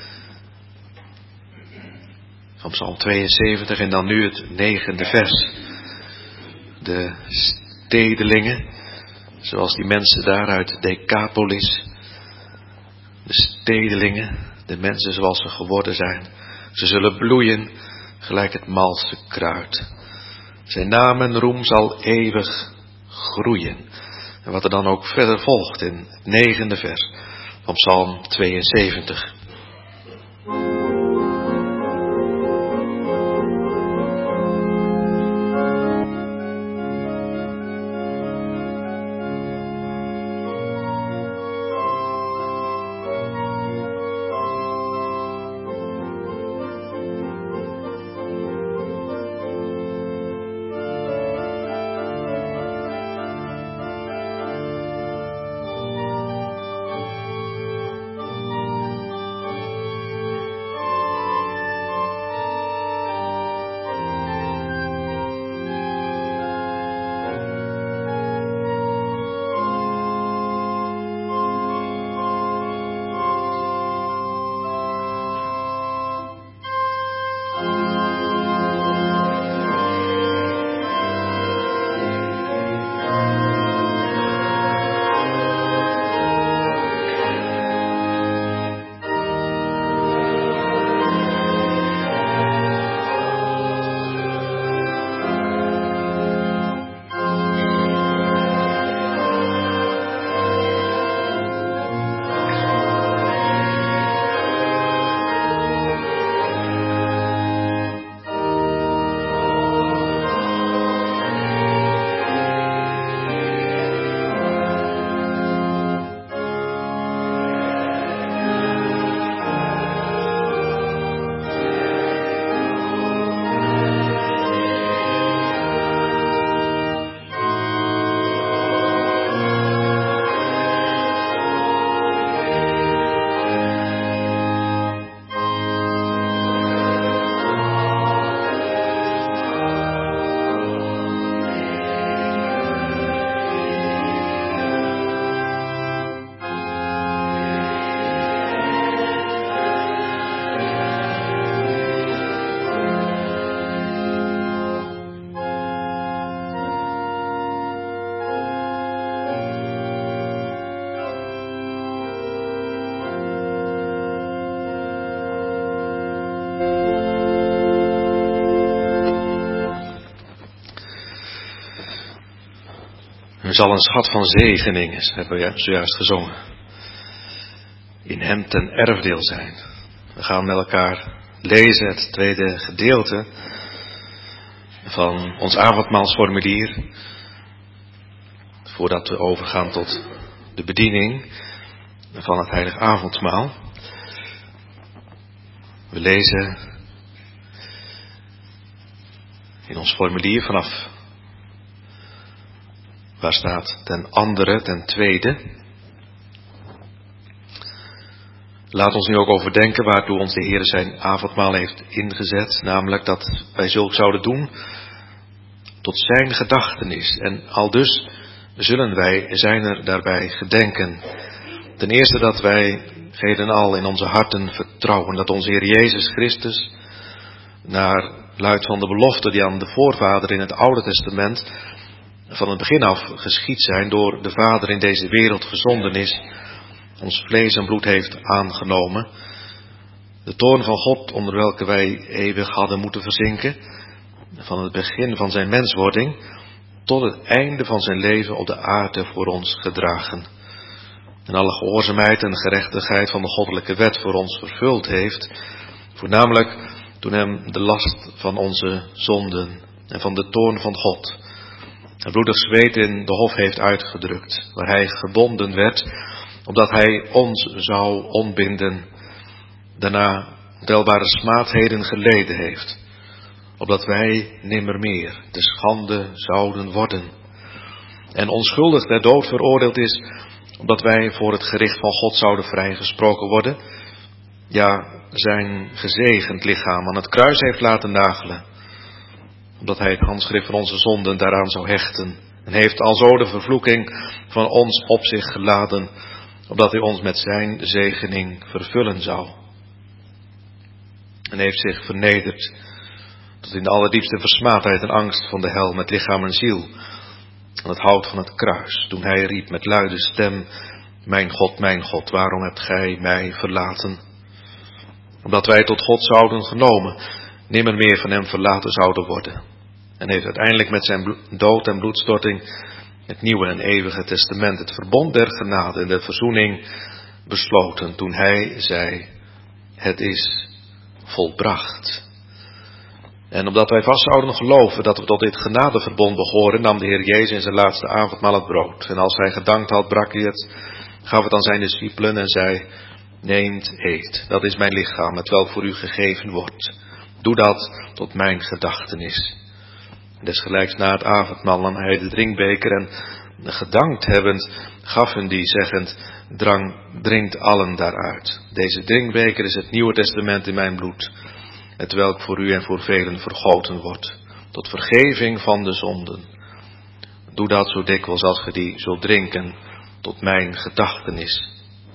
Van Psalm tweeënzeventig en dan nu het negende vers. De stedelingen, zoals die mensen daar uit Decapolis. De stedelingen, de mensen zoals ze geworden zijn. Ze zullen bloeien gelijk het malse kruid. Zijn naam en roem zal eeuwig groeien. En wat er dan ook verder volgt in het negende vers van Psalm tweeënzeventig. U zal een schat van zegeningen, hebben we zojuist gezongen, in hem ten erfdeel zijn. We gaan met elkaar lezen het tweede gedeelte van ons avondmaalsformulier, voordat we overgaan tot de bediening van het heilige avondmaal. We lezen in ons formulier vanaf waar staat ten andere, ten tweede. Laat ons nu ook overdenken waartoe ons de Heer zijn avondmaal heeft ingezet, namelijk dat wij zulk zouden doen tot zijn gedachtenis. En aldus zullen wij zijner daarbij gedenken. Ten eerste dat wij geheel al in onze harten vertrouwen dat onze Heer Jezus Christus, naar luid van de belofte die aan de voorvader in het Oude Testament van het begin af geschied zijn, door de Vader in deze wereld gezonden is, ons vlees en bloed heeft aangenomen, de toorn van God onder welke wij eeuwig hadden moeten verzinken, van het begin van zijn menswording tot het einde van zijn leven op de aarde voor ons gedragen, en alle gehoorzaamheid en gerechtigheid van de goddelijke wet voor ons vervuld heeft, voornamelijk toen hem de last van onze zonden en van de toorn van God en bloedig zweet in de hof heeft uitgedrukt, waar hij gebonden werd, opdat hij ons zou ontbinden, daarna telbare smaadheden geleden heeft, opdat wij nimmer meer de schande zouden worden, en onschuldig ter dood veroordeeld is, opdat wij voor het gericht van God zouden vrijgesproken worden, ja, zijn gezegend lichaam aan het kruis heeft laten nagelen, opdat hij het handschrift van onze zonden daaraan zou hechten, en heeft alzo de vervloeking van ons op zich geladen, opdat hij ons met zijn zegening vervullen zou. En heeft zich vernederd tot in de allerdiepste versmaadheid en angst van de hel met lichaam en ziel, aan het hout van het kruis, toen hij riep met luide stem: Mijn God, mijn God, waarom hebt gij mij verlaten? Opdat wij tot God zouden genomen, nimmer meer van hem verlaten zouden worden. En heeft uiteindelijk met zijn dood en bloedstorting het nieuwe en eeuwige testament, het verbond der genade en der verzoening besloten, toen hij zei: Het is volbracht. En opdat wij vast zouden geloven dat we tot dit genadeverbond behoren, nam de Heer Jezus in zijn laatste avondmaal het brood. En als hij gedankt had, brak hij het, gaf het aan zijn discipelen en zei: Neemt, eet, dat is mijn lichaam, het welk voor u gegeven wordt. Doe dat tot mijn gedachtenis. Desgelijks na het avondmaal nam hij de drinkbeker en gedankt hebbend, gaf hun die, zeggend: Drang, drinkt allen daaruit. Deze drinkbeker is het Nieuwe Testament in mijn bloed, het welk voor u en voor velen vergoten wordt, tot vergeving van de zonden. Doe dat zo dikwijls als ge die zult drinken, tot mijn gedachtenis.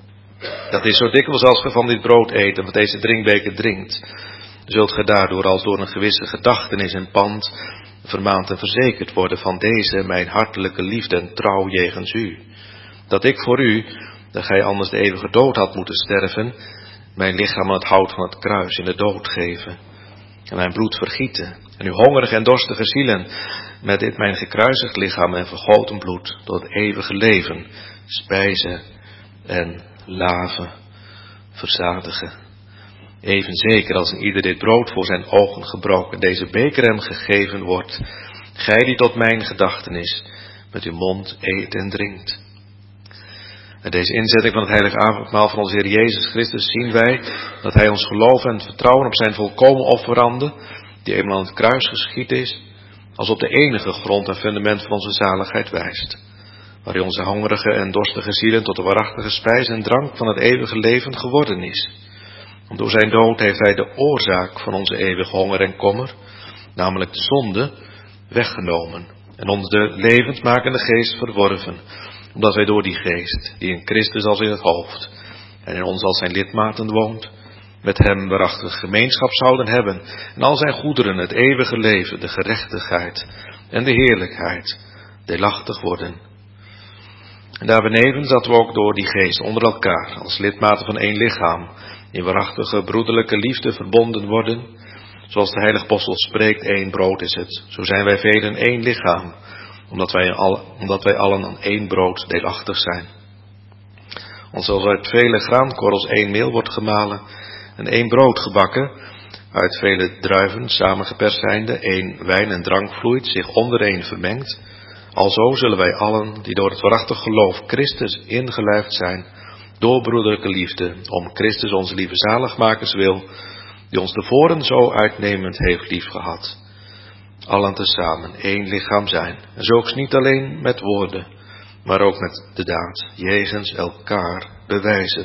Dat is zo dikwijls als ge van dit brood eet en van deze drinkbeker drinkt, zult ge daardoor als door een gewisse gedachtenis en pand vermaand en verzekerd worden van deze mijn hartelijke liefde en trouw jegens u. Dat ik voor u, dat gij anders de eeuwige dood had moeten sterven, mijn lichaam aan het hout van het kruis in de dood geven, en mijn bloed vergieten, en uw hongerige en dorstige zielen met dit mijn gekruisigd lichaam en vergoten bloed tot het eeuwige leven spijzen en laven, verzadigen. Even zeker als in ieder dit brood voor zijn ogen gebroken, deze beker hem gegeven wordt, gij die tot mijn gedachtenis met uw mond eet en drinkt. Met deze inzetting van het heilige avondmaal van onze Heer Jezus Christus zien wij dat hij ons geloof en vertrouwen op zijn volkomen offerande, die eenmaal aan het kruis geschied is, als op de enige grond en fundament van onze zaligheid wijst, waar hij onze hongerige en dorstige zielen tot de waarachtige spijs en drank van het eeuwige leven geworden is. Want door zijn dood heeft hij de oorzaak van onze eeuwige honger en kommer, namelijk de zonde, weggenomen en ons de levendmakende geest verworven, omdat wij door die geest, die in Christus als in het hoofd en in ons als zijn lidmaten woont, met hem waarachtig gemeenschap zouden hebben en al zijn goederen, het eeuwige leven, de gerechtigheid en de heerlijkheid, deelachtig worden. En daarbenevens dat we ook door die geest onder elkaar, als lidmaten van één lichaam, in waarachtige broederlijke liefde verbonden worden, zoals de heilige apostel spreekt: één brood is het, zo zijn wij velen één lichaam, omdat wij, al, omdat wij allen aan één brood deelachtig zijn. Want zoals uit vele graankorrels één meel wordt gemalen en één brood gebakken, uit vele druiven samengeperst zijnde één wijn en drank vloeit, zich ondereen vermengt, alzo zullen wij allen, die door het waarachtig geloof Christus ingelijfd zijn, door broederlijke liefde, om Christus onze lieve zaligmakers wil, die ons tevoren zo uitnemend heeft liefgehad. Allen tezamen één lichaam zijn, en zulks niet alleen met woorden, maar ook met de daad, jegens elkaar bewijzen.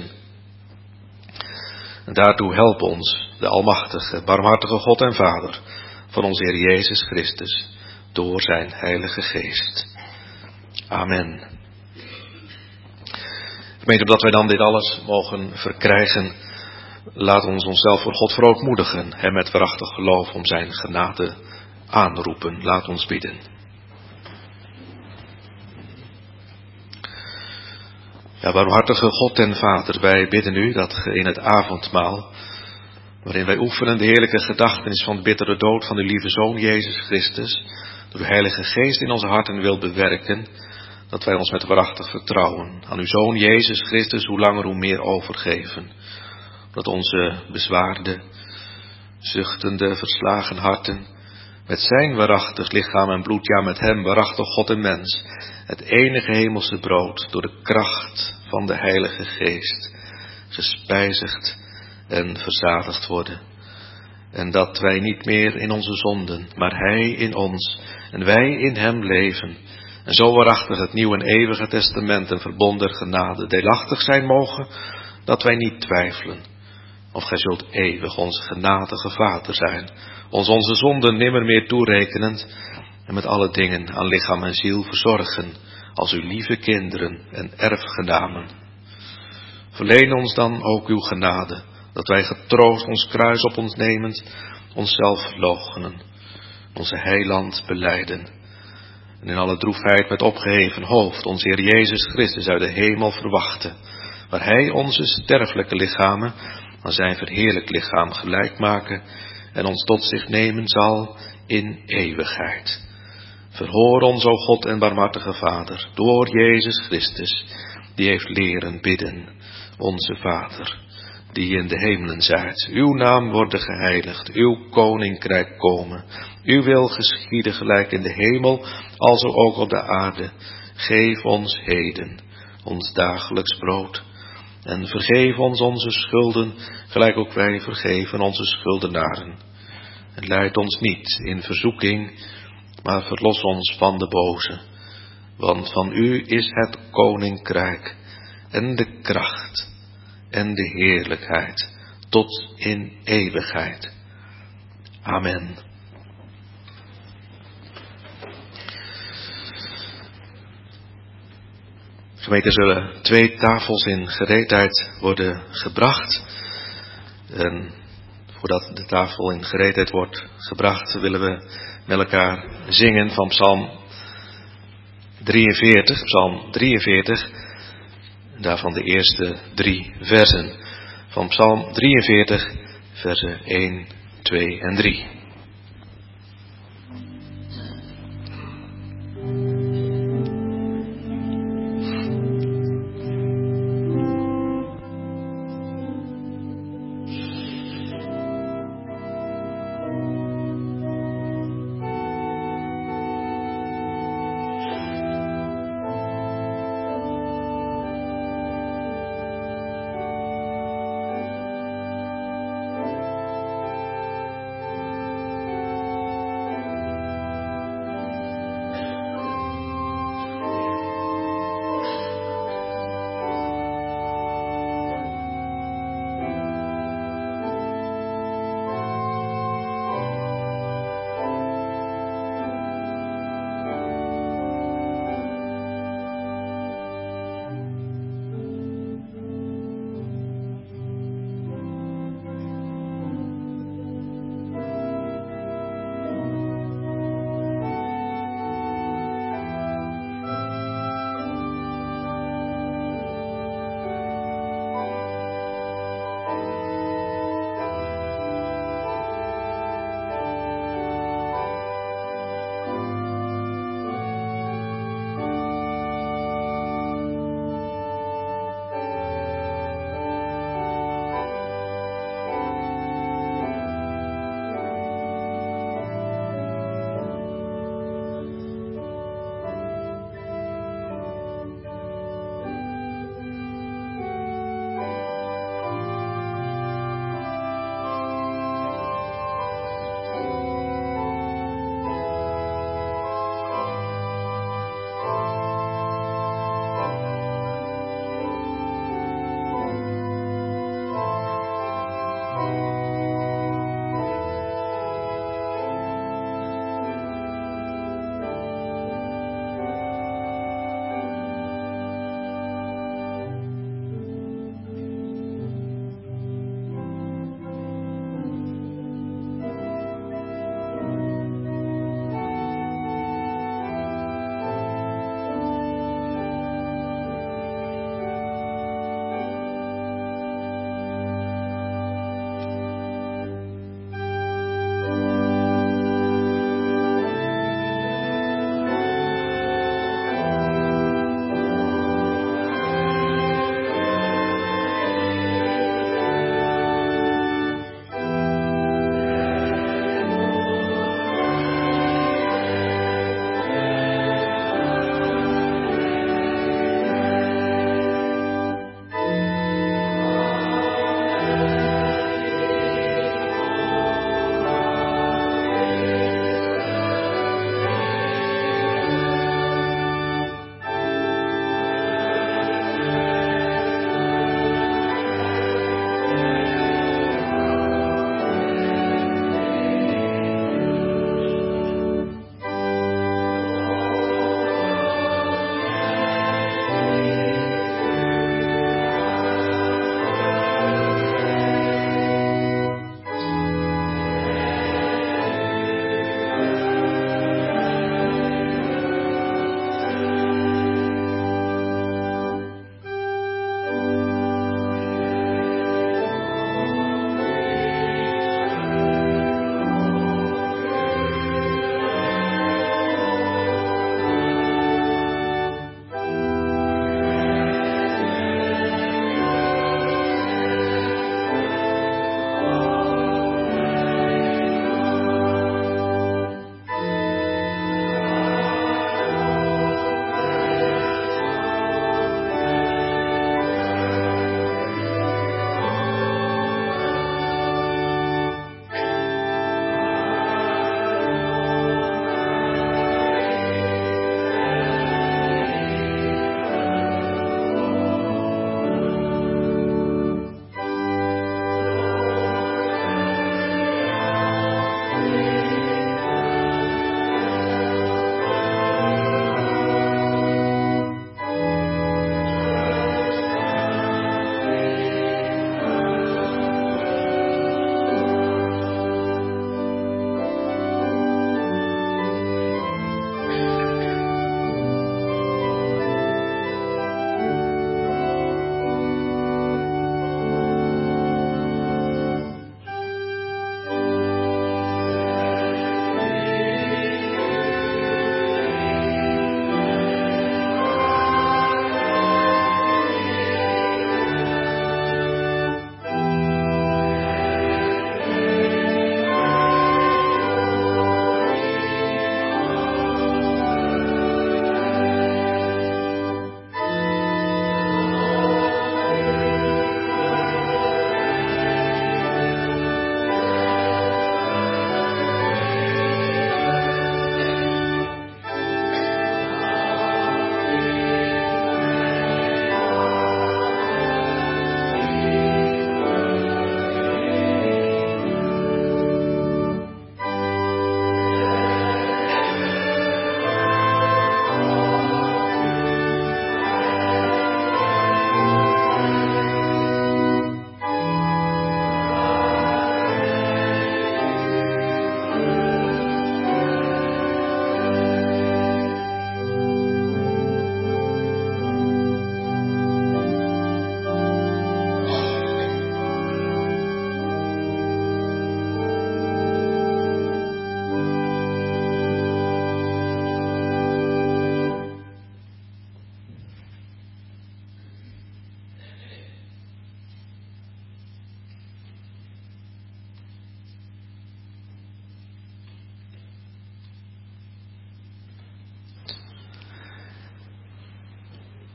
En daartoe help ons, de almachtige, barmhartige God en Vader, van onze Heer Jezus Christus, door zijn Heilige Geest. Amen. Gemeente, omdat wij dan dit alles mogen verkrijgen, laat ons onszelf voor God verootmoedigen, hem met waarachtig geloof om zijn genade aanroepen. Laat ons bidden. Ja, barmhartige God en Vader, wij bidden u dat ge in het avondmaal, waarin wij oefenen de heerlijke gedachtenis van de bittere dood van uw lieve Zoon Jezus Christus, door uw Heilige Geest in onze harten wil bewerken, dat wij ons met waarachtig vertrouwen aan uw Zoon Jezus Christus hoe langer hoe meer overgeven. Dat onze bezwaarde, zuchtende, verslagen harten met zijn waarachtig lichaam en bloed, ja met hem, waarachtig God en mens, het enige hemelse brood door de kracht van de Heilige Geest gespijzigd en verzadigd worden. En dat wij niet meer in onze zonden, maar hij in ons en wij in hem leven. En zo waarachtig het nieuw en eeuwige testament en verbond der genade deelachtig zijn mogen, dat wij niet twijfelen. Of gij zult eeuwig onze genadige Vader zijn, ons onze zonden nimmer meer toerekenend en met alle dingen aan lichaam en ziel verzorgen, als uw lieve kinderen en erfgenamen. Verleen ons dan ook uw genade, dat wij getroost ons kruis op ons nemend, onszelf verloochenen, onze heiland belijden. En in alle droefheid met opgeheven hoofd onze Heer Jezus Christus uit de hemel verwachten, waar hij onze sterfelijke lichamen aan zijn verheerlijk lichaam gelijk maken en ons tot zich nemen zal in eeuwigheid. Verhoor ons, o God en barmhartige Vader, door Jezus Christus, die heeft leren bidden, onze Vader, die in de hemelen zijt. Uw naam worden geheiligd, uw koninkrijk komen, uw wil geschieden gelijk in de hemel, alzo ook op de aarde. Geef ons heden ons dagelijks brood. En vergeef ons onze schulden, gelijk ook wij vergeven onze schuldenaren. En leid ons niet in verzoeking, maar verlos ons van de boze. Want van u is het koninkrijk en de kracht en de heerlijkheid tot in eeuwigheid. Amen. Gemeente, zullen twee tafels in gereedheid worden gebracht. En voordat de tafel in gereedheid wordt gebracht, willen we met elkaar zingen van Psalm drieënveertig. Psalm drieënveertig, daarvan de eerste drie versen. Van Psalm drieënveertig, versen één, twee en drie.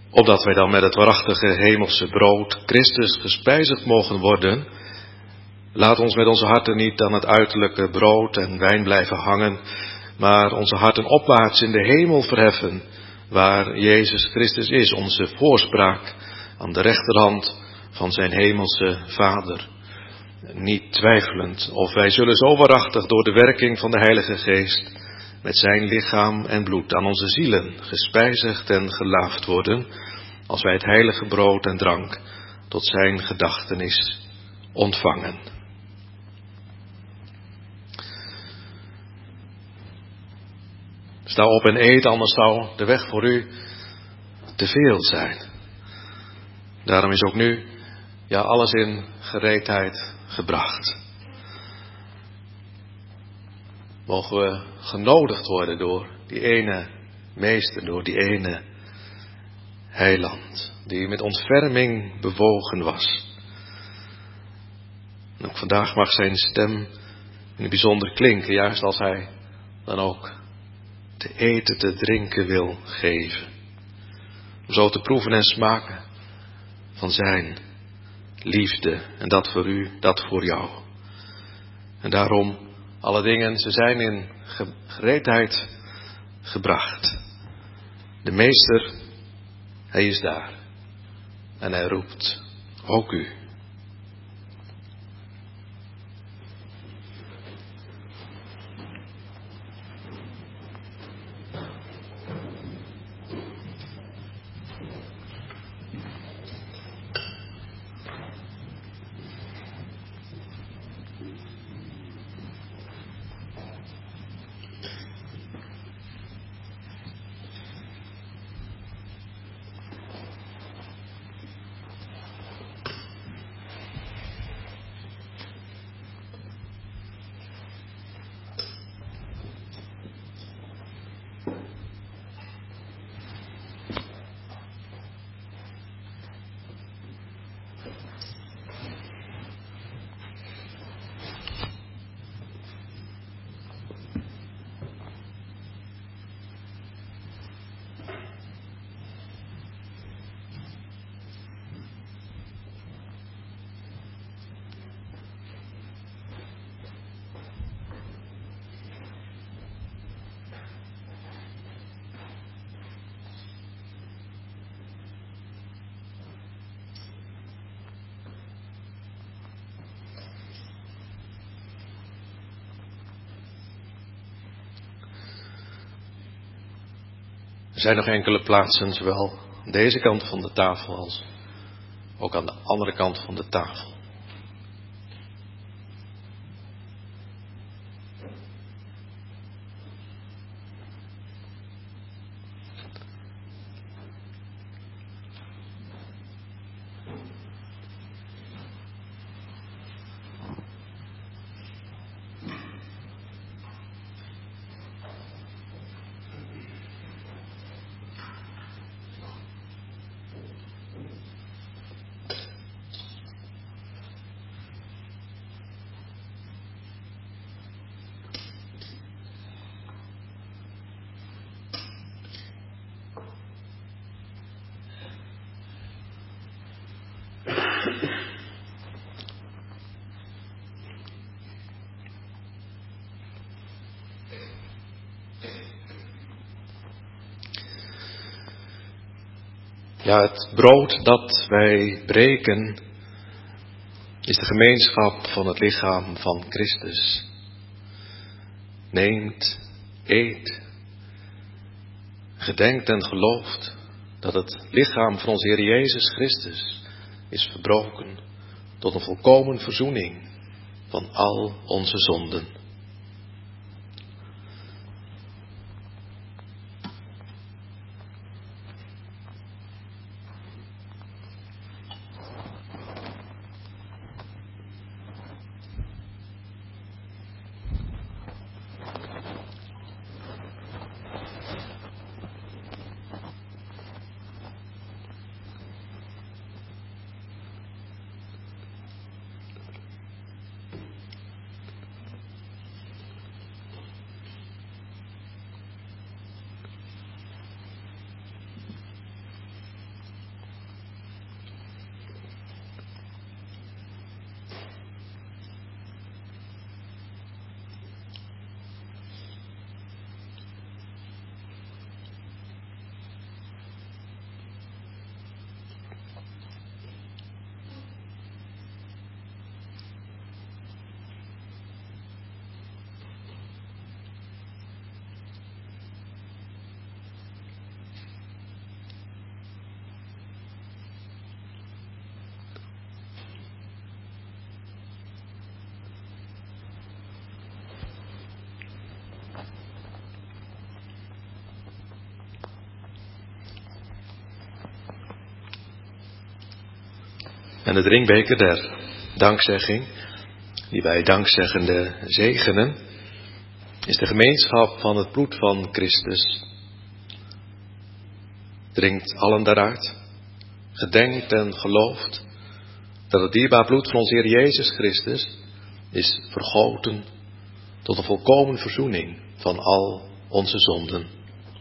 opdat wij dan met het waarachtige hemelse brood Christus gespijzigd mogen worden. Laat ons met onze harten niet aan het uiterlijke brood en wijn blijven hangen, maar onze harten opwaarts in de hemel verheffen, waar Jezus Christus is, onze voorspraak aan de rechterhand van zijn hemelse Vader. Niet twijfelend of wij zullen zo waarachtig door de werking van de Heilige Geest met zijn lichaam en bloed aan onze zielen gespijzigd en gelaafd worden, als wij het heilige brood en drank tot zijn gedachtenis ontvangen. Sta op en eet, anders zou de weg voor u te veel zijn. Daarom is ook nu ja, alles in gereedheid gebracht. Mogen we genodigd worden door die ene meester, door die ene heiland, die met ontferming bewogen was. En ook vandaag mag zijn stem in het bijzonder klinken, juist als hij dan ook te eten, te drinken wil geven. Om zo te proeven en smaken van zijn liefde. En dat voor u, dat voor jou. En daarom, alle dingen, ze zijn in gereedheid gebracht. De meester, hij is daar. En hij roept, ook u. Er zijn nog enkele plaatsen, zowel aan deze kant van de tafel als ook aan de andere kant van de tafel. Ja, het brood dat wij breken is de gemeenschap van het lichaam van Christus. Neemt, eet, gedenkt en gelooft dat het lichaam van onze Heer Jezus Christus is verbroken tot een volkomen verzoening van al onze zonden. En de drinkbeker der dankzegging, die wij dankzeggende zegenen, is de gemeenschap van het bloed van Christus. Drinkt allen daaruit, gedenkt en gelooft dat het dierbaar bloed van onze Heer Jezus Christus is vergoten tot een volkomen verzoening van al onze zonden.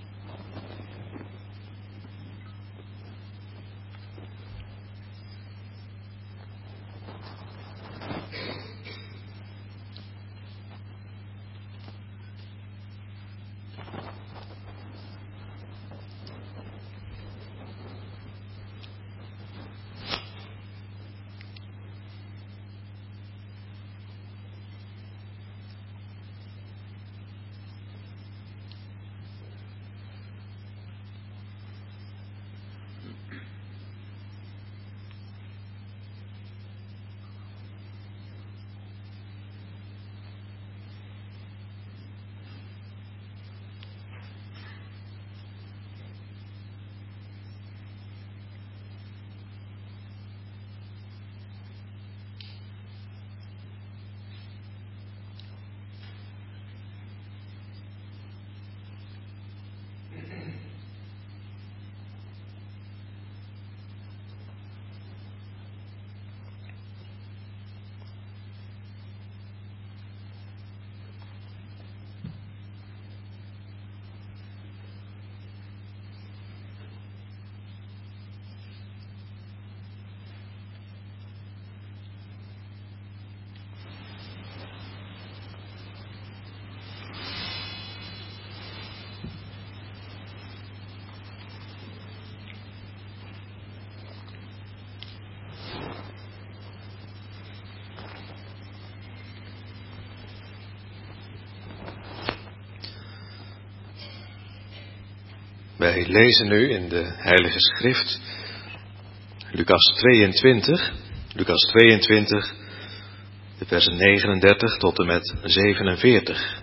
Wij lezen nu in de Heilige Schrift Lucas tweeëntwintig, Lucas tweeëntwintig, de versen negenendertig tot en met zevenenveertig.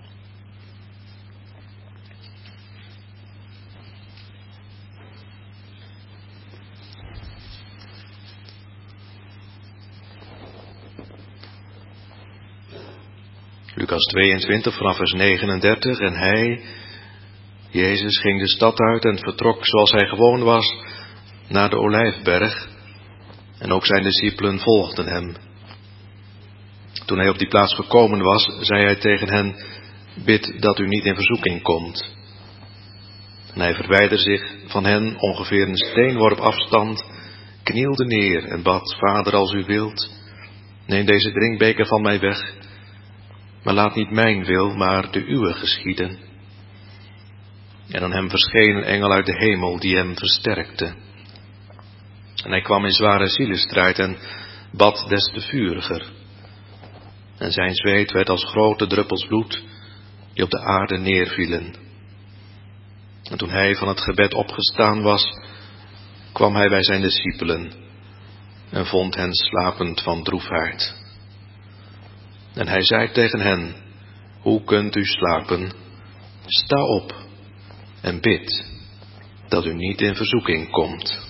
Lucas tweeëntwintig vanaf vers negenendertig. En hij, Jezus, ging de stad uit en vertrok zoals hij gewoon was naar de Olijfberg. En ook zijn discipelen volgden hem. Toen hij op die plaats gekomen was, zei hij tegen hen: bid dat u niet in verzoeking komt. En hij verwijderde zich van hen ongeveer een steenworp afstand, knielde neer en bad: Vader, als u wilt, neem deze drinkbeker van mij weg, maar laat niet mijn wil, maar de uwe geschieden. En aan hem verscheen een engel uit de hemel die hem versterkte. En hij kwam in zware zielestrijd en bad des te vuriger. En zijn zweet werd als grote druppels bloed die op de aarde neervielen. En toen hij van het gebed opgestaan was, kwam hij bij zijn discipelen en vond hen slapend van droefheid. En hij zei tegen hen: hoe kunt u slapen? Sta op en bid dat u niet in verzoeking komt.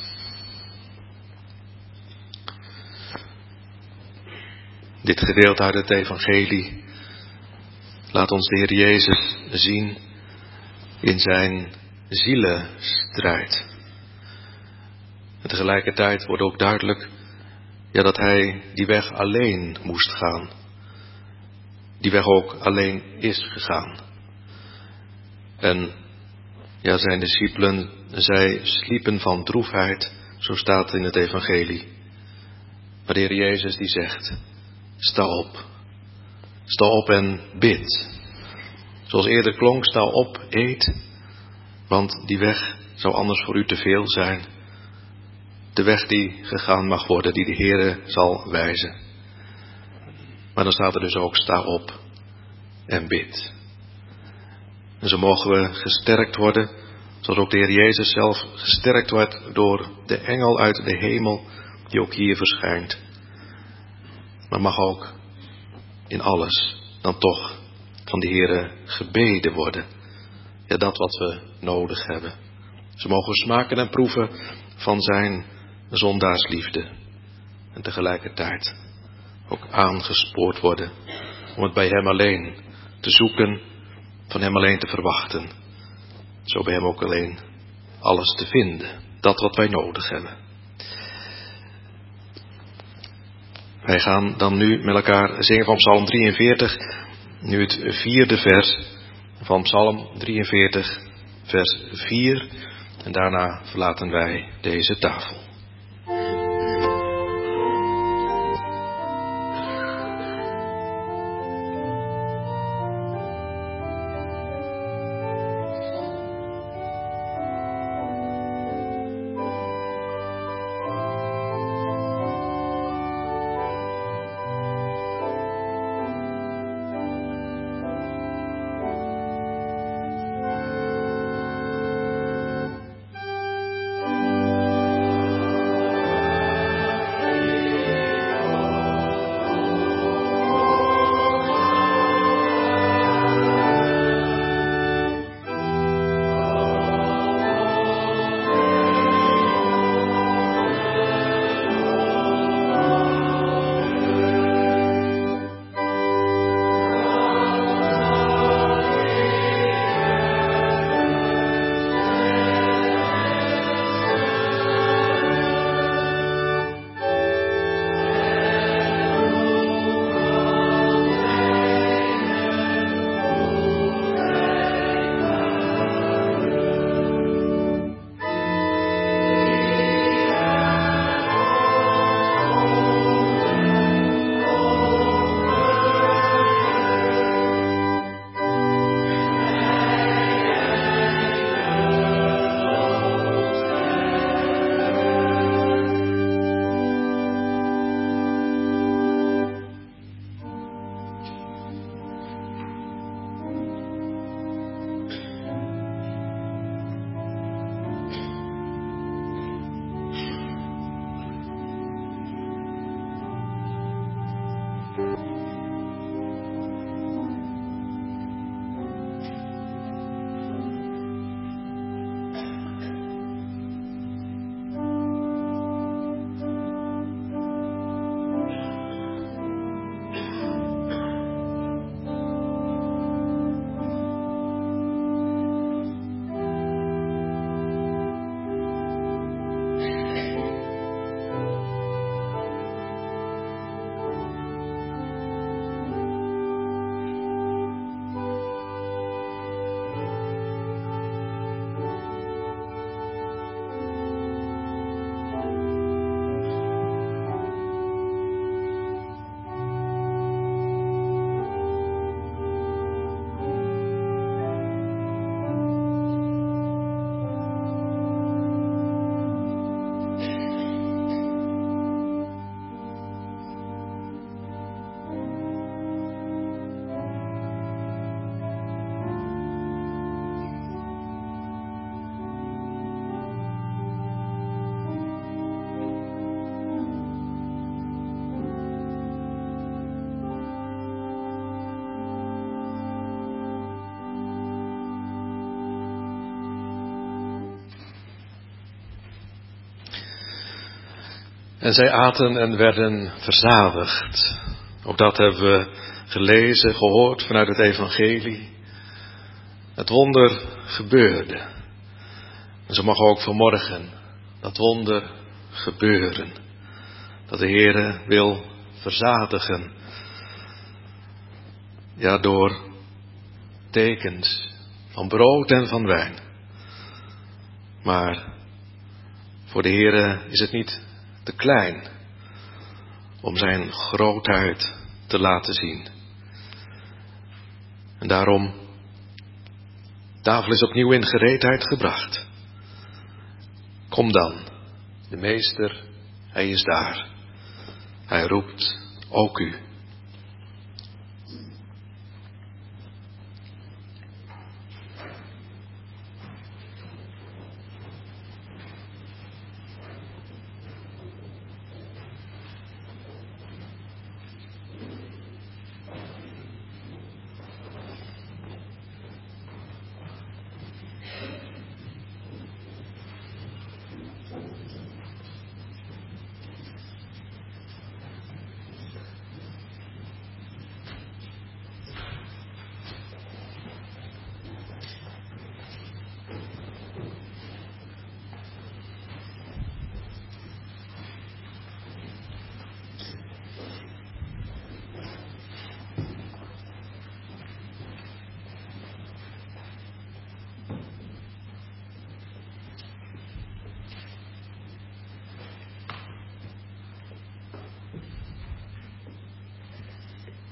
Dit gedeelte uit het evangelie laat ons de Heer Jezus zien in zijn zielenstrijd. En tegelijkertijd wordt ook duidelijk ja, dat hij die weg alleen moest gaan. Die weg ook alleen is gegaan. En ja, zijn discipelen, zij sliepen van droefheid, zo staat het in het evangelie. Maar de Heer Jezus die zegt: sta op. Sta op en bid. Zoals eerder klonk, sta op, eet, want die weg zou anders voor u te veel zijn. De weg die gegaan mag worden, die de Heere zal wijzen. Maar dan staat er dus ook: sta op en bid. En zo mogen we gesterkt worden, zoals ook de Heer Jezus zelf gesterkt werd door de engel uit de hemel, die ook hier verschijnt. Maar mag ook in alles dan toch van de Heere gebeden worden. Ja, dat wat we nodig hebben. Ze mogen smaken en proeven van zijn zondaarsliefde. en tegelijkertijd ook aangespoord worden om het bij Hem alleen te zoeken, van Hem alleen te verwachten. Zo bij Hem ook alleen alles te vinden, dat wat wij nodig hebben. Wij gaan dan nu met elkaar zingen van Psalm drieënveertig, nu het vierde vers van Psalm drieënveertig, vers vier. En daarna verlaten wij deze tafel. En zij aten en werden verzadigd. Ook dat hebben we gelezen, gehoord vanuit het evangelie. Het wonder gebeurde. En zo mag ook vanmorgen dat wonder gebeuren. Dat de Heere wil verzadigen. Ja, door tekens van brood en van wijn. Maar voor de Heere is het niet te klein om zijn grootheid te laten zien. En daarom, tafel is opnieuw in gereedheid gebracht. Kom dan, de meester, hij is daar. Hij roept ook u.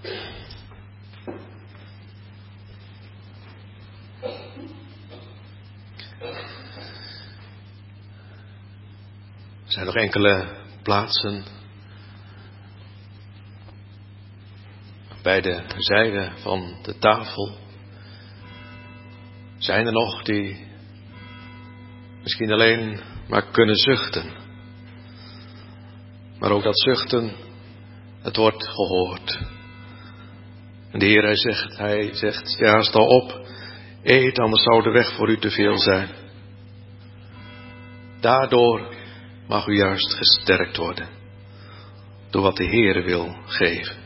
Er zijn nog enkele plaatsen bij de zijde van de tafel. Zijn er nog die misschien alleen maar kunnen zuchten. Maar ook dat zuchten, het wordt gehoord. En de Heer, hij zegt, hij zegt, ja, sta op, eet, anders zou de weg voor u te veel zijn. Daardoor mag u juist gesterkt worden. Door wat de Heer wil geven.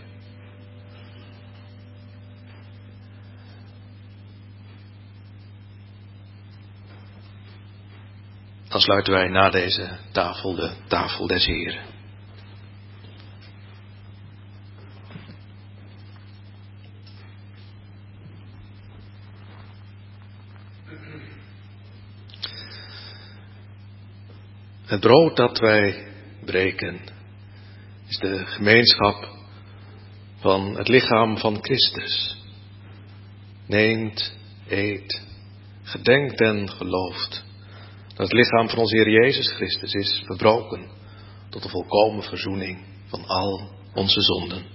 Dan sluiten wij na deze tafel de tafel des Heren. Het brood dat wij breken is de gemeenschap van het lichaam van Christus. Neemt, eet, gedenkt en gelooft dat het lichaam van onze Heer Jezus Christus is verbroken tot de volkomen verzoening van al onze zonden.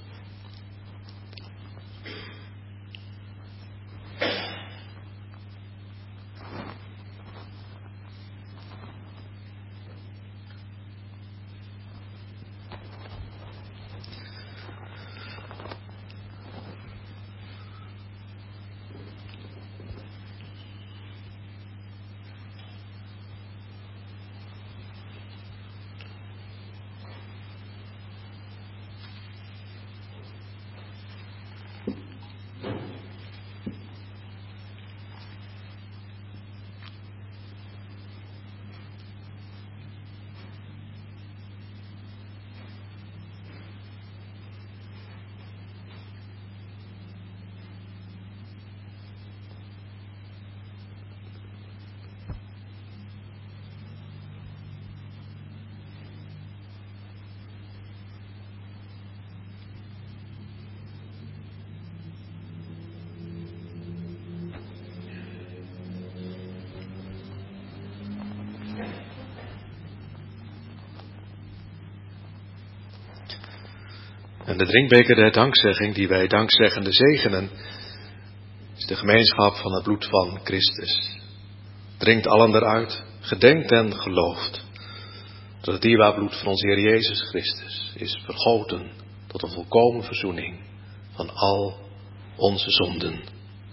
En de drinkbeker der dankzegging die wij dankzeggende zegenen, is de gemeenschap van het bloed van Christus. Drinkt allen eruit, gedenkt en gelooft dat het dierbaar bloed van onze Heer Jezus Christus is vergoten tot een volkomen verzoening van al onze zonden.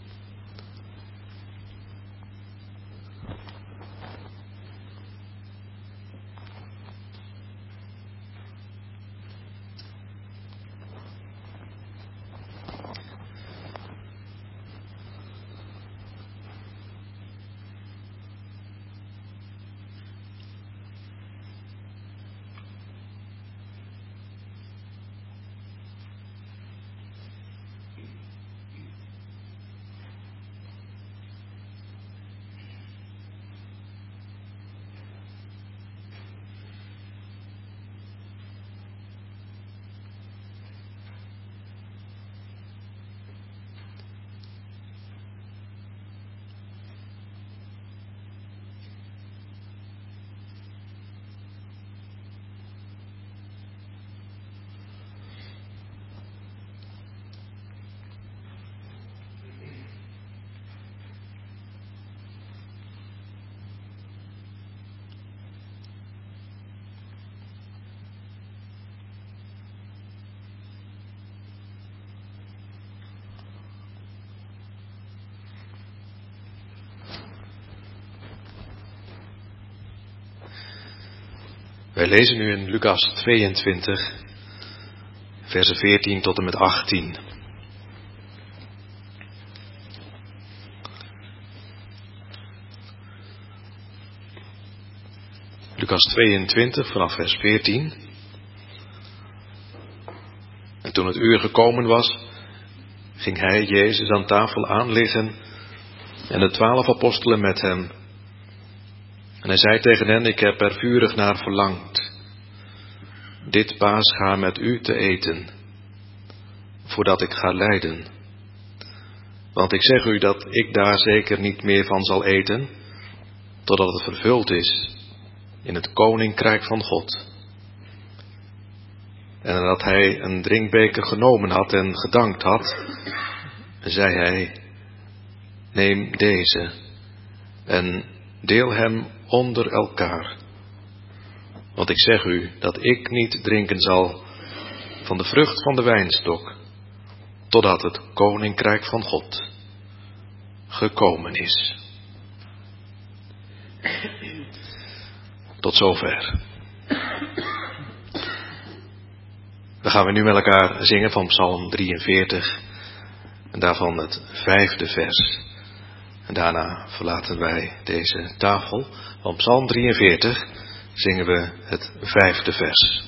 Wij lezen nu in Lucas tweeëntwintig, versen veertien tot en met achttien. Lucas tweeëntwintig vanaf vers veertien. En toen het uur gekomen was, ging hij, Jezus, aan tafel aanliggen en de twaalf apostelen met hem. En hij zei tegen hen, ik heb er vurig naar verlangd dit paascha met u te eten, voordat ik ga lijden. Want ik zeg u dat ik daar zeker niet meer van zal eten, totdat het vervuld is in het koninkrijk van God. En nadat hij een drinkbeker genomen had en gedankt had, zei hij: neem deze en deel hem onder elkaar. Want ik zeg u dat ik niet drinken zal van de vrucht van de wijnstok, totdat het koninkrijk van God gekomen is. Tot zover. Dan gaan we nu met elkaar zingen van Psalm drieënveertig en daarvan het vijfde vers. En daarna verlaten wij deze tafel. Van Psalm drieënveertig zingen we het vijfde vers.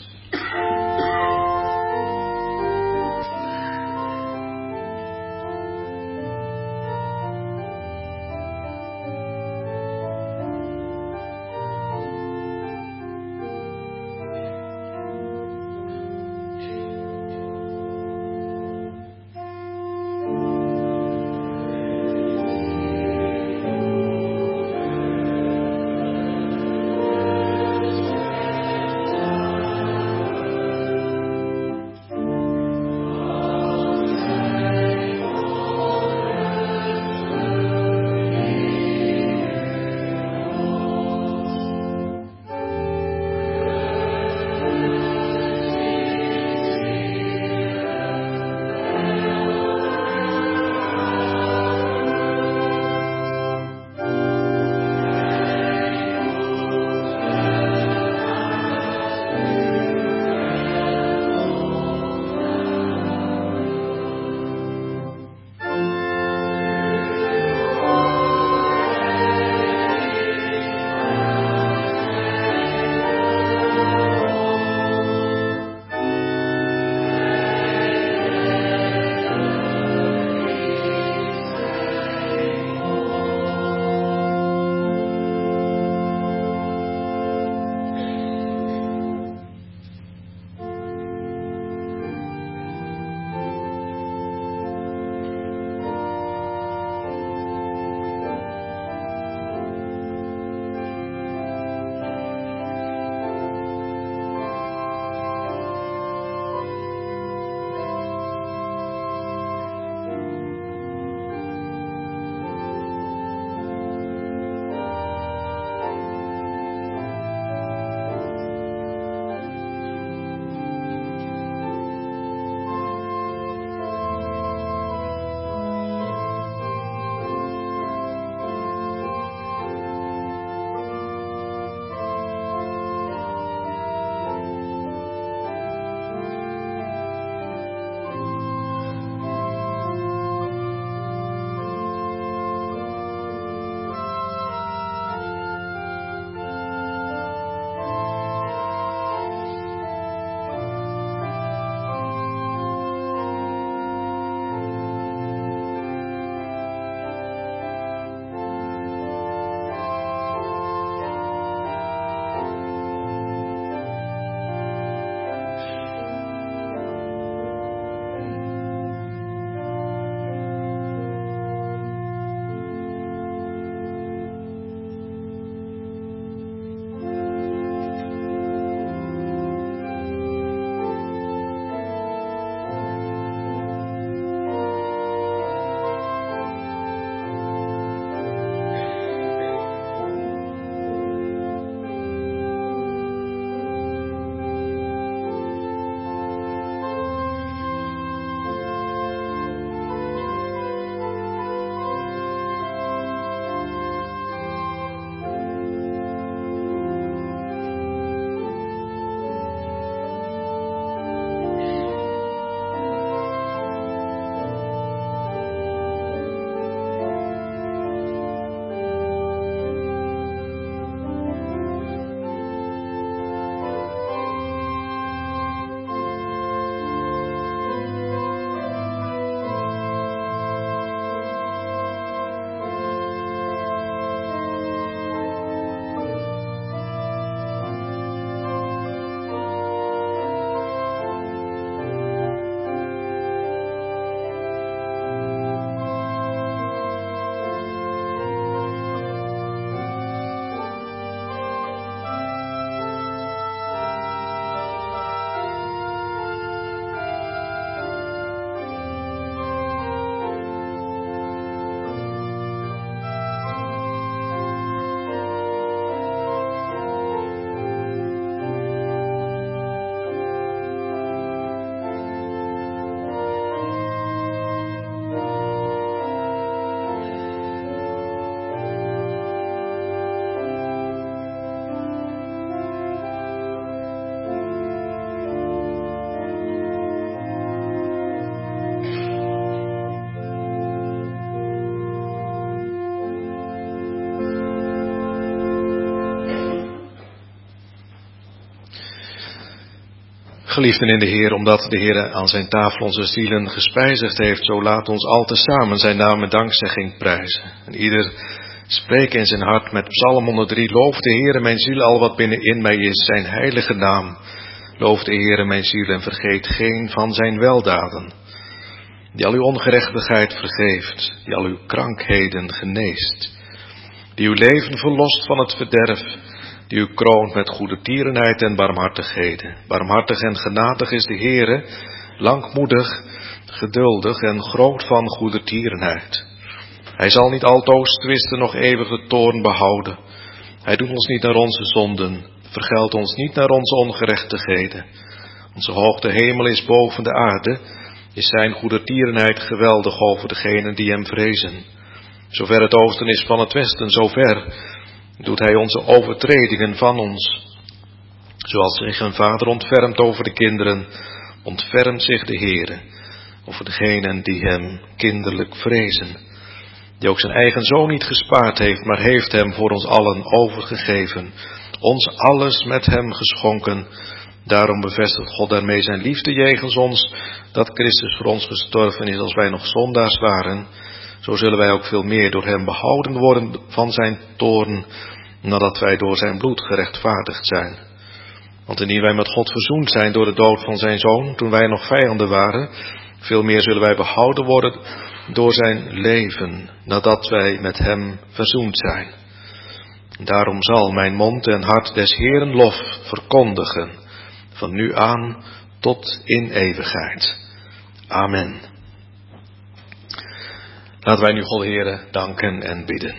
Geliefden in de Heer, omdat de Heer aan zijn tafel onze zielen gespijzigd heeft, zo laat ons al tezamen zijn naam en dankzegging prijzen. En ieder spreekt in zijn hart met Psalm honderddrie, loof de Heer mijn ziel, al wat binnenin mij is, zijn heilige naam. Loof de Heer mijn ziel en vergeet geen van zijn weldaden. Die al uw ongerechtigheid vergeeft, die al uw krankheden geneest. Die uw leven verlost van het verderf, die u kroont met goede tierenheid en barmhartigheden. Barmhartig en genadig is de Heere, langmoedig, geduldig en groot van goede tierenheid. Hij zal niet altoos twisten, nog eeuwige toorn behouden. Hij doet ons niet naar onze zonden, vergeldt ons niet naar onze ongerechtigheden. Onze hoogte hemel is boven de aarde, is zijn goede tierenheid geweldig over degenen die hem vrezen. Zover het oosten is van het westen, zover doet hij onze overtredingen van ons. Zoals zich een vader ontfermt over de kinderen, ontfermt zich de Heere over degenen die hem kinderlijk vrezen. Die ook zijn eigen zoon niet gespaard heeft, maar heeft hem voor ons allen overgegeven. Ons alles met hem geschonken. Daarom bevestigt God daarmee zijn liefde jegens ons, dat Christus voor ons gestorven is als wij nog zondaars waren. Zo zullen wij ook veel meer door hem behouden worden van zijn toorn, nadat wij door zijn bloed gerechtvaardigd zijn. Want indien wij met God verzoend zijn door de dood van zijn zoon, toen wij nog vijanden waren, veel meer zullen wij behouden worden door zijn leven, nadat wij met hem verzoend zijn. Daarom zal mijn mond en hart des Heeren lof verkondigen, van nu aan tot in eeuwigheid. Amen. Laten wij nu God Heere danken en bidden.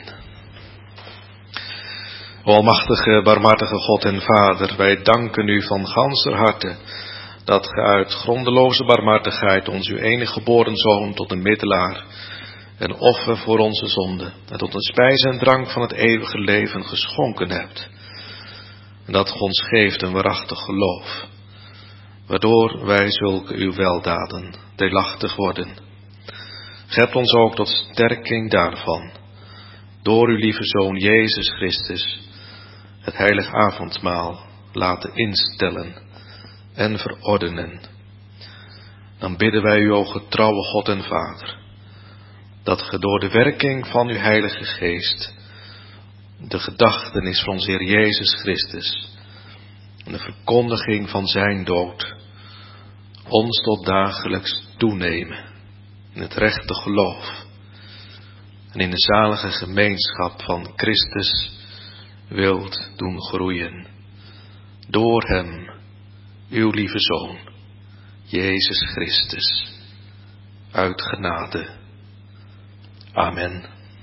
O almachtige, barmhartige God en Vader, wij danken u van ganser harte, dat ge uit grondeloze barmhartigheid ons uw enige geboren Zoon tot een middelaar en offer voor onze zonde en tot een spijs en drank van het eeuwige leven geschonken hebt. En dat ge ons geeft een waarachtig geloof, waardoor wij zulke uw weldaden deelachtig worden. Ge hebt ons ook tot sterking daarvan, door uw lieve Zoon Jezus Christus, het heilig avondmaal laten instellen en verordenen. Dan bidden wij u, o getrouwe God en Vader, dat ge door de werking van uw heilige geest de gedachtenis van onze Heer Jezus Christus en de verkondiging van zijn dood ons tot dagelijks toenemen in het rechte geloof en in de zalige gemeenschap van Christus wilt doen groeien. Door hem, uw lieve Zoon, Jezus Christus, uit genade. Amen.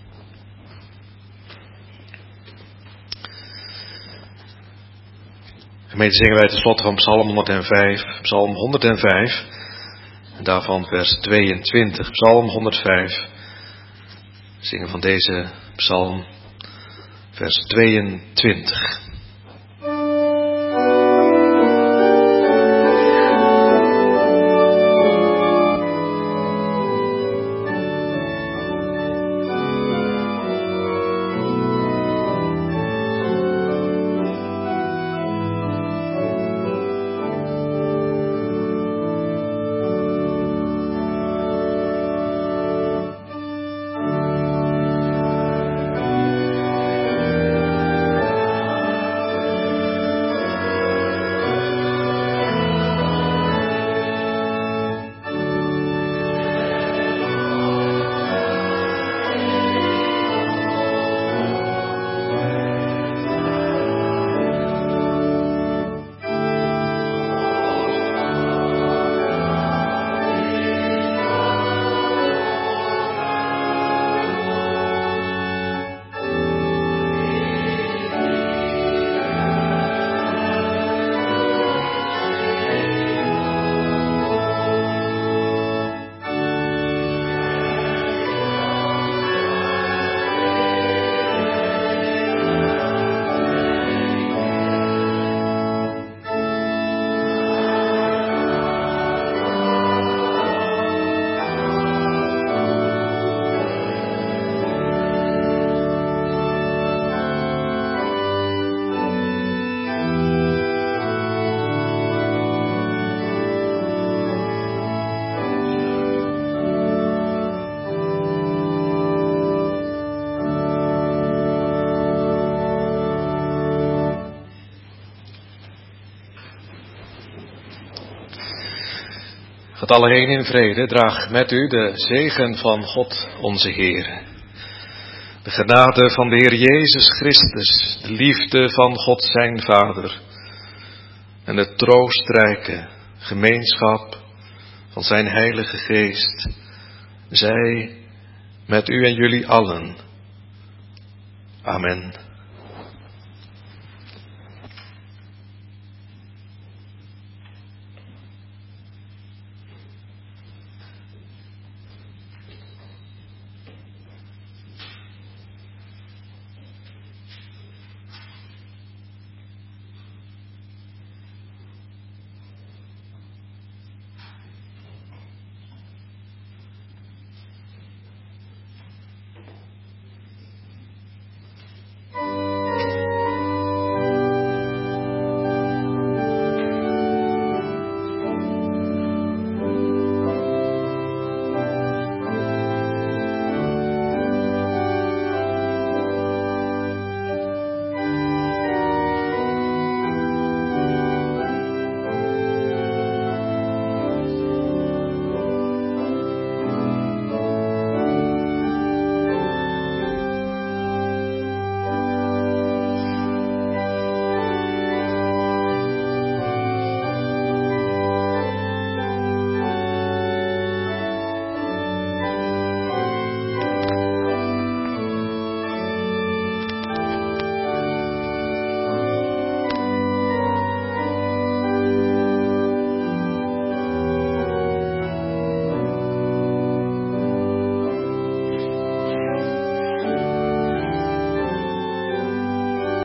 Gemeente, zingen wij tenslotte van Psalm honderdvijf, Psalm honderdvijf, en daarvan vers tweeëntwintig, Psalm honderdvijf. Zingen van deze psalm, vers tweeëntwintig. Gaat alle heen in vrede, draag met u de zegen van God onze Heer. De genade van de Heer Jezus Christus, de liefde van God zijn Vader en de troostrijke gemeenschap van zijn Heilige Geest, zij met u en jullie allen. Amen.